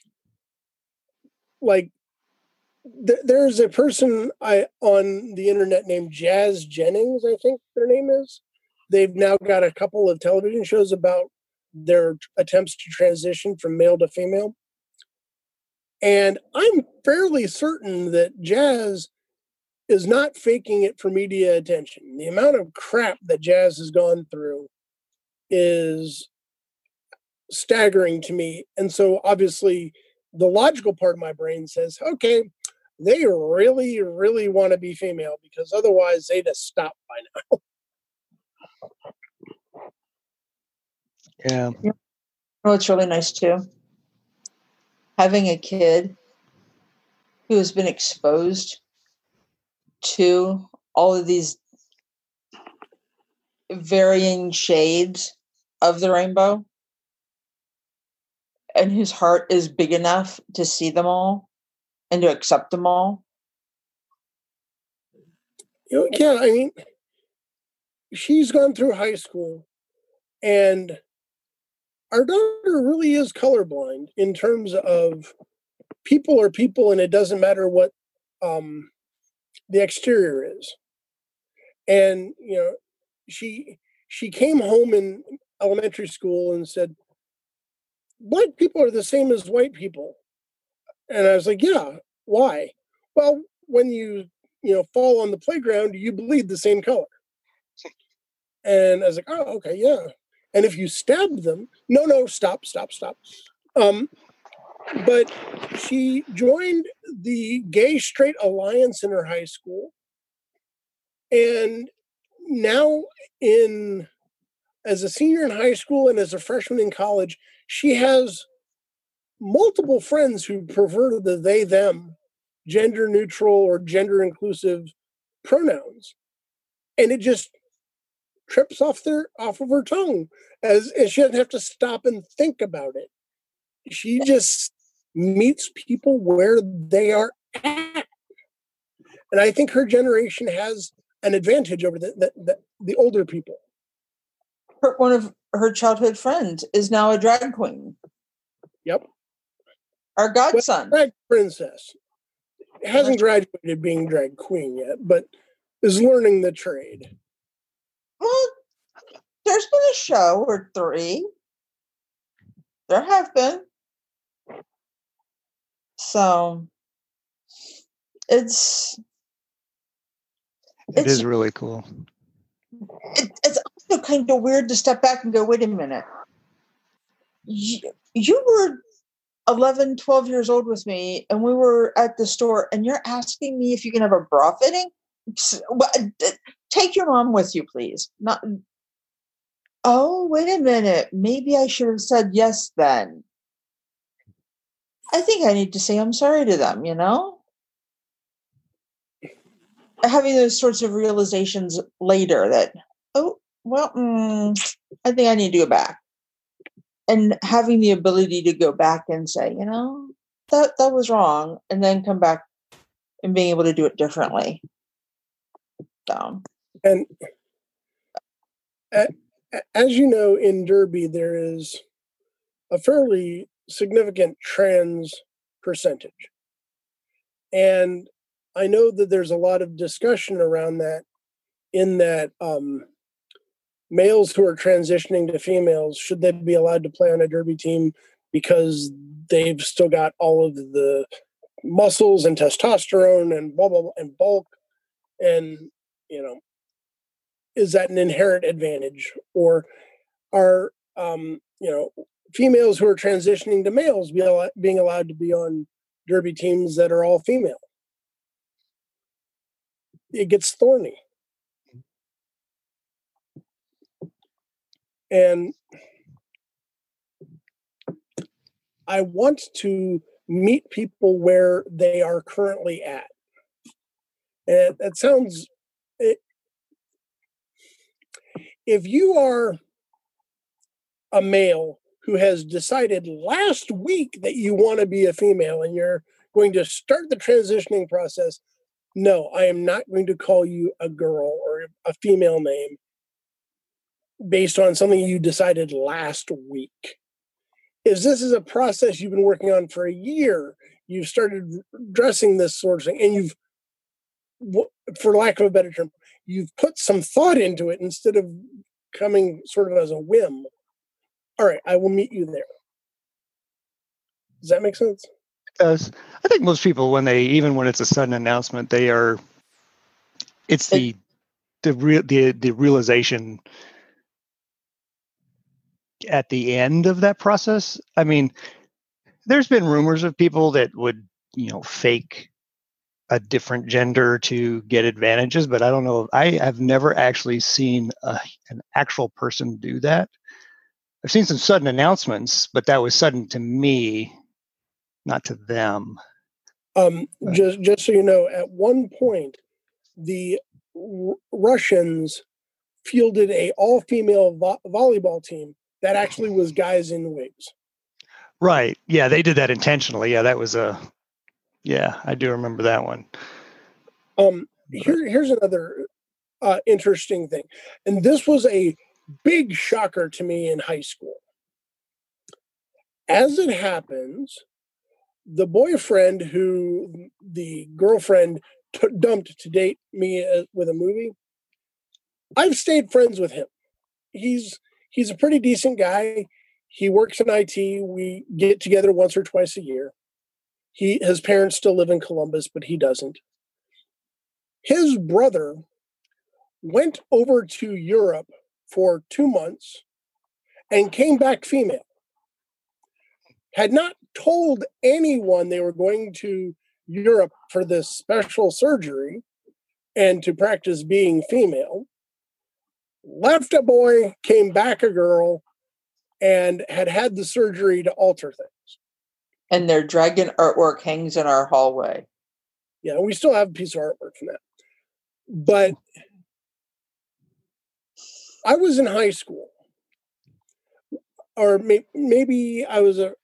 like th- there's a person I on the internet named Jazz Jennings, I think their name is. They've now got a couple of television shows about their attempts to transition from male to female. And I'm fairly certain that Jazz is not faking it for media attention. The amount of crap that Jazz has gone through is staggering to me. And so obviously the logical part of my brain says, okay, they really, really want to be female because otherwise they'd have stopped by now. Yeah. oh, it's really nice too. Having a kid who has been exposed to all of these varying shades of the rainbow and his heart is big enough to see them all and to accept them all. You know, yeah, I mean, she's gone through high school, and our daughter really is colorblind in terms of people are people, and it doesn't matter what um, the exterior is. And you know, she she came home in elementary school and said, "Black people are the same as white people." And I was like, "Yeah, why?" Well, when you you know fall on the playground, you bleed the same color. And I was like, "Oh, okay, yeah." And if you stab them, no, no, stop, stop, stop. Um, but she joined the Gay Straight Alliance in her high school, and now in as a senior in high school and as a freshman in college, she has multiple friends who prefer the they them gender neutral or gender inclusive pronouns, and it just trips off their off of her tongue, as, as she doesn't have to stop and think about it. She just meets people where they are at, and I think her generation has an advantage over the the, the, the older people. Her, one of her childhood friends is now a drag queen. Yep. Our godson. Well, drag princess. Hasn't graduated being drag queen yet, but is learning the trade. Well, there's been a show or three. There have been. So it's It is really cool. It, it's also kind of weird to step back and go, wait a minute. You, you were eleven, twelve years old with me, and we were at the store, and you're asking me if you can have a bra fitting? Take your mom with you, please. Not. Oh, wait a minute. Maybe I should have said yes then. I think I need to say I'm sorry to them, you know? Having those sorts of realizations later that, oh, well, mm, I think I need to go back. And having the ability to go back and say, you know, that, that was wrong, and then come back and being able to do it differently. So. And as you know, in Derby, there is a fairly significant trans percentage. And I know that there's a lot of discussion around that, in that um, males who are transitioning to females, should they be allowed to play on a Derby team because they've still got all of the muscles and testosterone and blah, blah, blah, and bulk. And, you know, is that an inherent advantage? Or are, um, you know, females who are transitioning to males be al- being allowed to be on Derby teams that are all female? It gets thorny. And I want to meet people where they are currently at. And that sounds, it, if you are a male who has decided last week that you want to be a female and you're going to start the transitioning process, no, I am not going to call you a girl or a female name based on something you decided last week. If this is a process you've been working on for a year, you've started dressing this sort of thing, and you've, for lack of a better term, you've put some thought into it instead of coming sort of as a whim. All right, I will meet you there. Does that make sense? It does. I think most people, when they, even when it's a sudden announcement, they are, it's the, the real, the, the realization at the end of that process. I mean, there's been rumors of people that would, you know, fake a different gender to get advantages, but I don't know. I have never actually seen a, an actual person do that. I've seen some sudden announcements, but that was sudden to me, not to them. Um, just, just so you know, at one point, the R- Russians fielded a all-female vo- volleyball team that actually was guys in wigs. Right. Yeah, they did that intentionally. Yeah, that was a. Yeah, I do remember that one. Um, here, here's another uh, interesting thing, and this was a big shocker to me in high school. As it happens, the boyfriend who the girlfriend t- dumped to date me uh, with a movie, I've stayed friends with him. He's he's a pretty decent guy. He works in I T. We get together once or twice a year. He his parents still live in Columbus, but he doesn't. His brother went over to Europe for two months and came back female. Had not told anyone they were going to Europe for this special surgery and to practice being female. Left a boy, came back a girl, and had had the surgery to alter things. And their dragon artwork hangs in our hallway. Yeah, we still have a piece of artwork from that. But I was in high school, or may, maybe I was a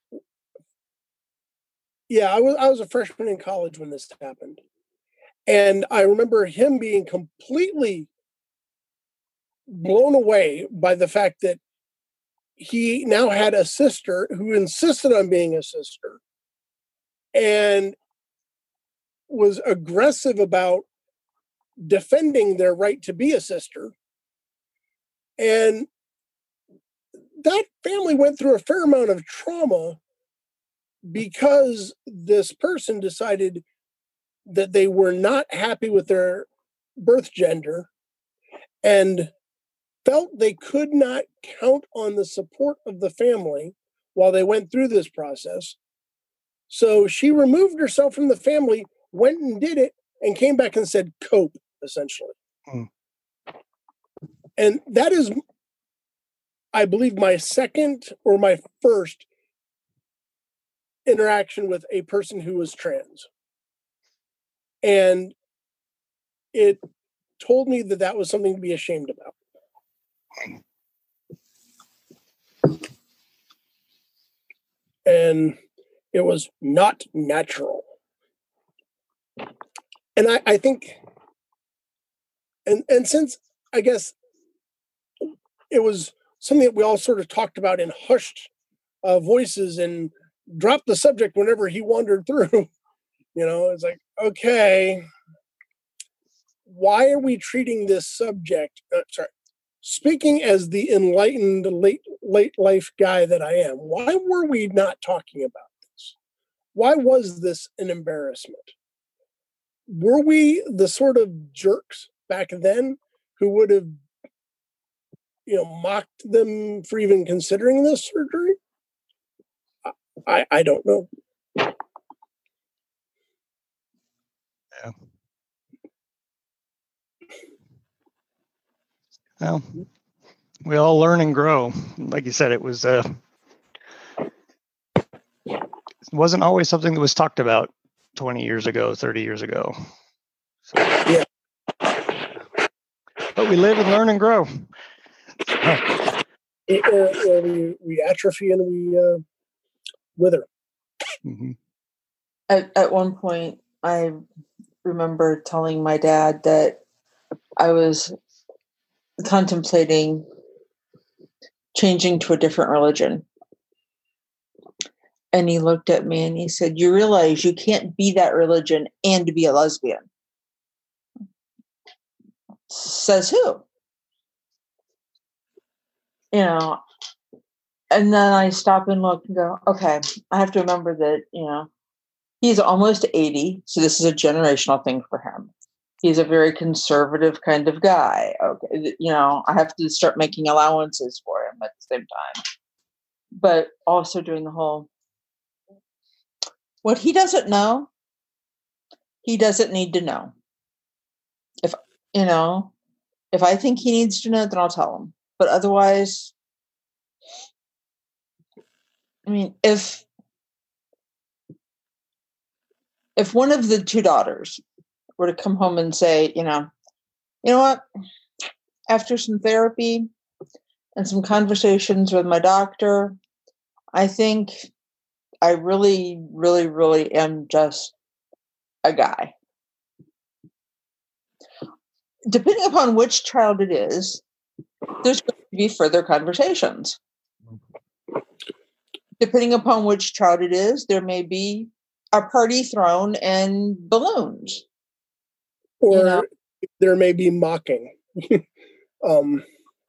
yeah, I was I was a freshman in college when this happened, and I remember him being completely blown away by the fact that he now had a sister who insisted on being a sister, and was aggressive about defending their right to be a sister. And that family went through a fair amount of trauma because this person decided that they were not happy with their birth gender and felt they could not count on the support of the family while they went through this process. So she removed herself from the family, went and did it, and came back and said, cope, essentially. Hmm. And that is, I believe, my second or my first interaction with a person who was trans. And it told me that that was something to be ashamed about. And it was not natural. And I, I think, and, and since I guess it was something that we all sort of talked about in hushed uh, voices and dropped the subject whenever he wandered through, you know, it's like, okay, why are we treating this subject? Uh, sorry, speaking as the enlightened late late life guy that I am, why were we not talking about this? Why was this an embarrassment? Were we the sort of jerks back then who would have, you know, mocked them for even considering this surgery? I, I don't know. Yeah. Well, we all learn and grow. Like you said, it was uh, it wasn't always something that was talked about twenty years ago, thirty years ago. So, yeah. But we live and learn and grow. It, or, or we, we atrophy and we uh, wither. Mm-hmm. At, at one point, I remember telling my dad that I was contemplating changing to a different religion. And he looked at me and he said, you realize you can't be that religion and be a lesbian. Says who? You know, and then I stop and look and go, okay, I have to remember that, you know, he's almost eighty. So this is a generational thing for him. He's a very conservative kind of guy. Okay, you know, I have to start making allowances for him at the same time. But also doing the whole, what he doesn't know, he doesn't need to know. If, you know, if I think he needs to know, then I'll tell him. But otherwise, I mean, if if one of the two daughters were to come home and say, you know, you know what, after some therapy and some conversations with my doctor, I think I really, really, really am just a guy. Depending upon which child it is, there's going to be further conversations. Depending upon which child it is, there may be a party thrown and balloons. Or you know? There may be mocking. um,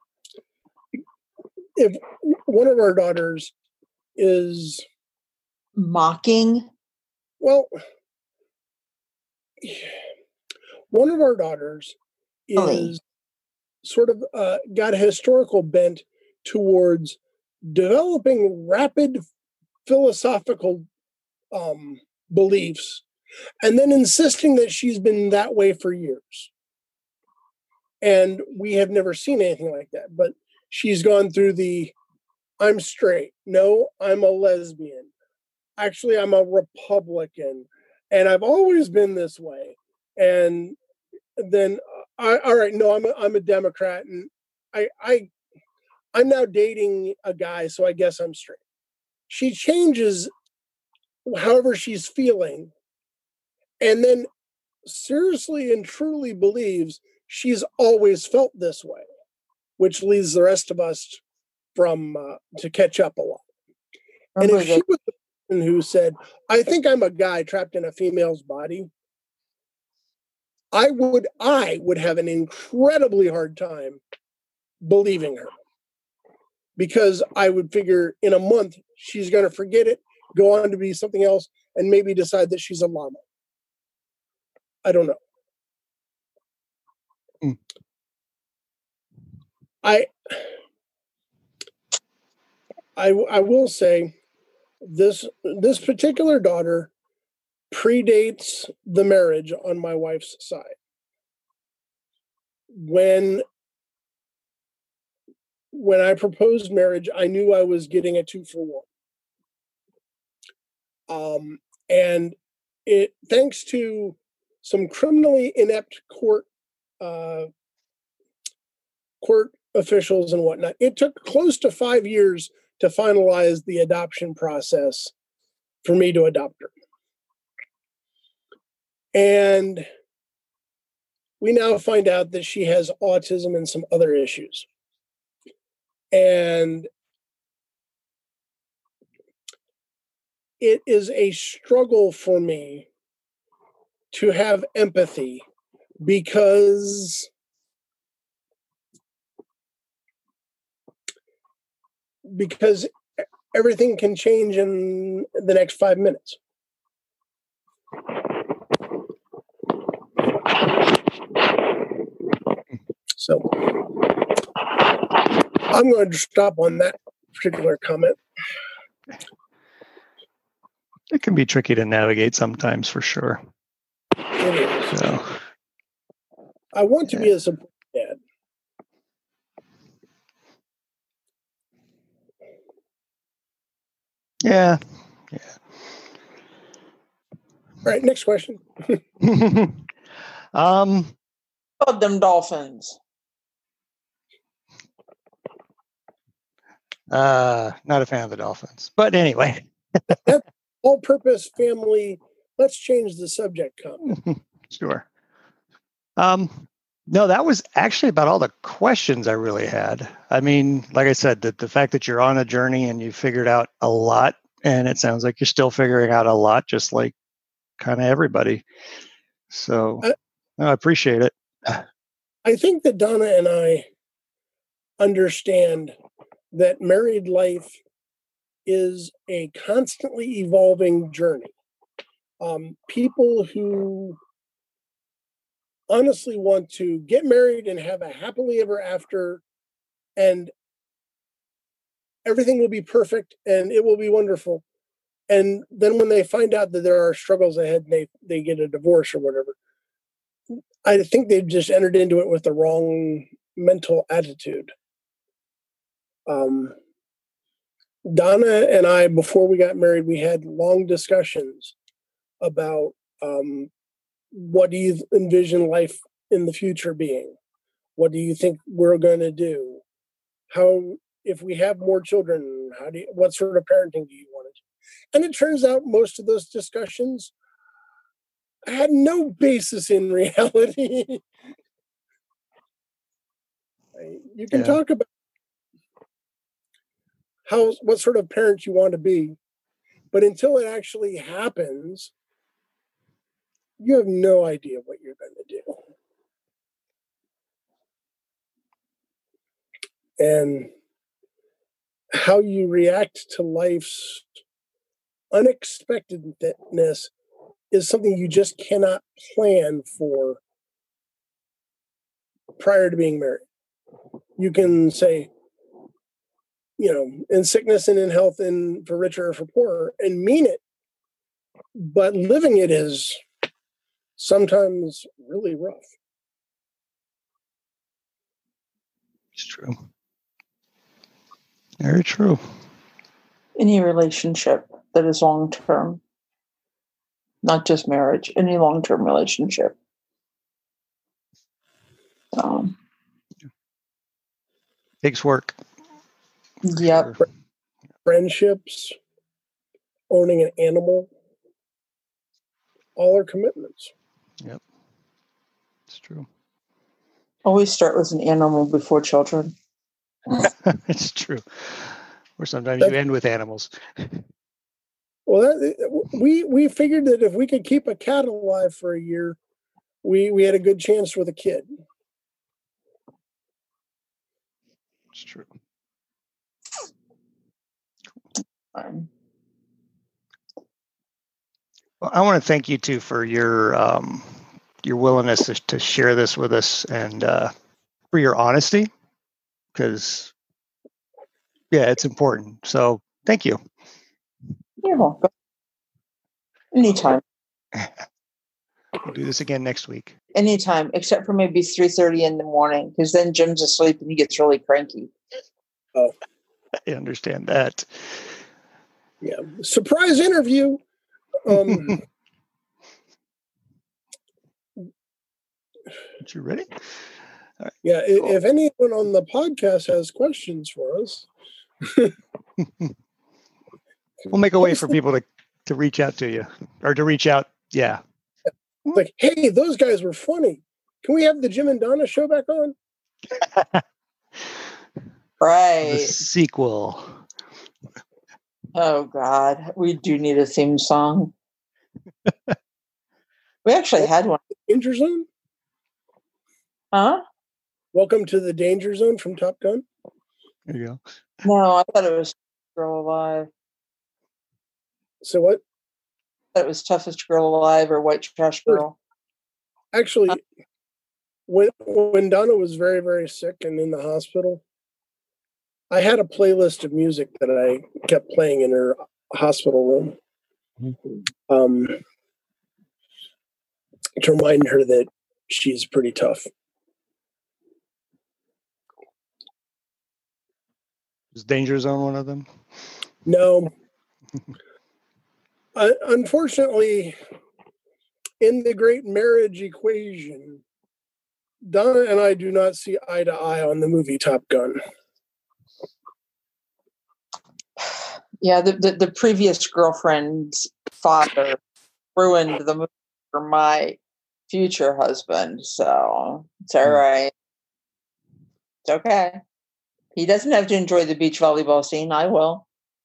if one of our daughters is mocking, well, one of our daughters is really? sort of uh, got a historical bent towards developing rapid philosophical um, beliefs and then insisting that she's been that way for years. And we have never seen anything like that. But she's gone through the, I'm straight. No, I'm a lesbian. Actually, I'm a Republican. And I've always been this way. And then, I, all right, no, I'm a, I'm a Democrat. And I, I, I'm now dating a guy, so I guess I'm straight. She changes however she's feeling. And then seriously and truly believes she's always felt this way, which leads the rest of us from uh, to catch up a lot. And if she was the person who said, I think I'm a guy trapped in a female's body, I would I would have an incredibly hard time believing her. Because I would figure in a month she's going to forget it, go on to be something else, and maybe decide that she's a llama. I don't know. Mm. I, I, I will say this, this particular daughter predates the marriage on my wife's side. When, when I proposed marriage, I knew I was getting a two for one. Um, and it, thanks to some criminally inept court uh, court officials and whatnot, it took close to five years to finalize the adoption process for me to adopt her. And we now find out that she has autism and some other issues. And it is a struggle for me to have empathy because because everything can change in the next five minutes. So I'm going to stop on that particular comment. It can be tricky to navigate sometimes, for sure. It is. So, I want to yeah. be a support dad. Yeah. Yeah. All right, next question. um, Love them dolphins. Uh, not a fan of the Dolphins, but anyway. That all-purpose family. Let's change the subject. Comment. Sure. Um, no, that was actually about all the questions I really had. I mean, like I said, that the fact that you're on a journey and you figured out a lot, and it sounds like you're still figuring out a lot, just like kind of everybody. So I, no, I appreciate it. I think that Donna and I understand that married life is a constantly evolving journey. Um, people who honestly want to get married and have a happily ever after, and everything will be perfect and it will be wonderful. And then when they find out that there are struggles ahead, they, they get a divorce or whatever. I think they've just entered into it with the wrong mental attitude. Um, Donna and I, before we got married, we had long discussions about um, what do you envision life in the future being? What do you think we're going to do? How, if we have more children, how do you, what sort of parenting do you want to do? And it turns out most of those discussions had no basis in reality. You can Yeah. talk about how what sort of parent you want to be, but until it actually happens, you have no idea what you're going to do. And how you react to life's unexpectedness is something you just cannot plan for prior to being married. You can say, you know, in sickness and in health and for richer or for poorer, and mean it, but living it is sometimes really rough. It's true. Very true. Any relationship that is long-term, not just marriage, any long-term relationship. Um, Takes work. Yep. Sure. Friendships, owning an animal, all are commitments. Yep. It's true. Always start with an animal before children. It's true. Or sometimes That's, you end with animals. Well, that, we we figured that if we could keep a cat alive for a year, we we had a good chance with a kid. It's true. Um, Well, I want to thank you too for your um, your willingness to, to share this with us and uh, for your honesty, because yeah, it's important. So thank you. You're welcome. Anytime. We'll do this again next week. Anytime, except for maybe three thirty in the morning, because then Jim's asleep and he gets really cranky. Oh, I understand that. yeah. Surprise interview. Um, you ready? yeah. Cool. If anyone on the podcast has questions for us, we'll make a way for people to, to reach out to you or to reach out. Yeah. Like, hey, those guys were funny. Can we have the Jim and Donna show back on? Right. The sequel. Oh, God. We do need a theme song. We actually had one. Danger Zone? Huh? Welcome to the Danger Zone from Top Gun. There you go. No, I thought it was Girl Alive. So what? I thought it was Toughest Girl Alive or White Trash Girl. Actually, huh? when when Donna was very, very sick and in the hospital, I had a playlist of music that I kept playing in her hospital room. Mm-hmm. Um, to remind her that she's pretty tough. Is Danger Zone one of them? No. uh, unfortunately, in the great marriage equation, Donna and I do not see eye to eye on the movie Top Gun. Yeah, the, the, the previous girlfriend's father ruined the movie for my future husband, so it's all right. It's okay. He doesn't have to enjoy the beach volleyball scene. I will.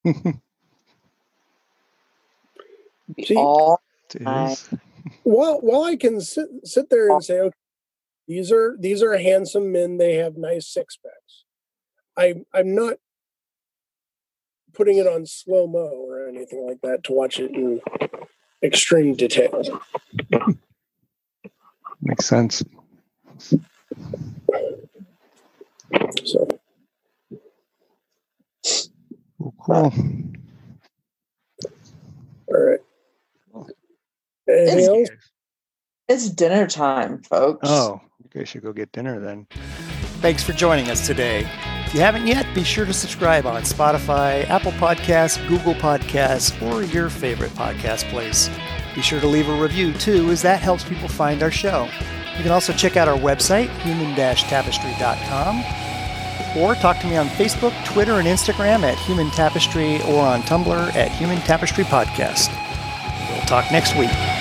See, all right. While while I can sit sit there and say, okay, these are these are handsome men. They have nice six packs. I I'm not putting it on slow mo or anything like that to watch it in extreme detail. Makes sense. So, cool. cool. All right. Anything it's, else? It's dinner time, folks. Oh, you guys should go get dinner then. Thanks for joining us today. If you haven't yet, be sure to subscribe on Spotify, Apple Podcasts, Google Podcasts, or your favorite podcast place. Be sure to leave a review too, as that helps people find our show. You can also check out our website, human dash tapestry dot com. Or talk to me on Facebook, Twitter, and Instagram at Human Tapestry or on Tumblr at Human Tapestry Podcast. We'll talk next week.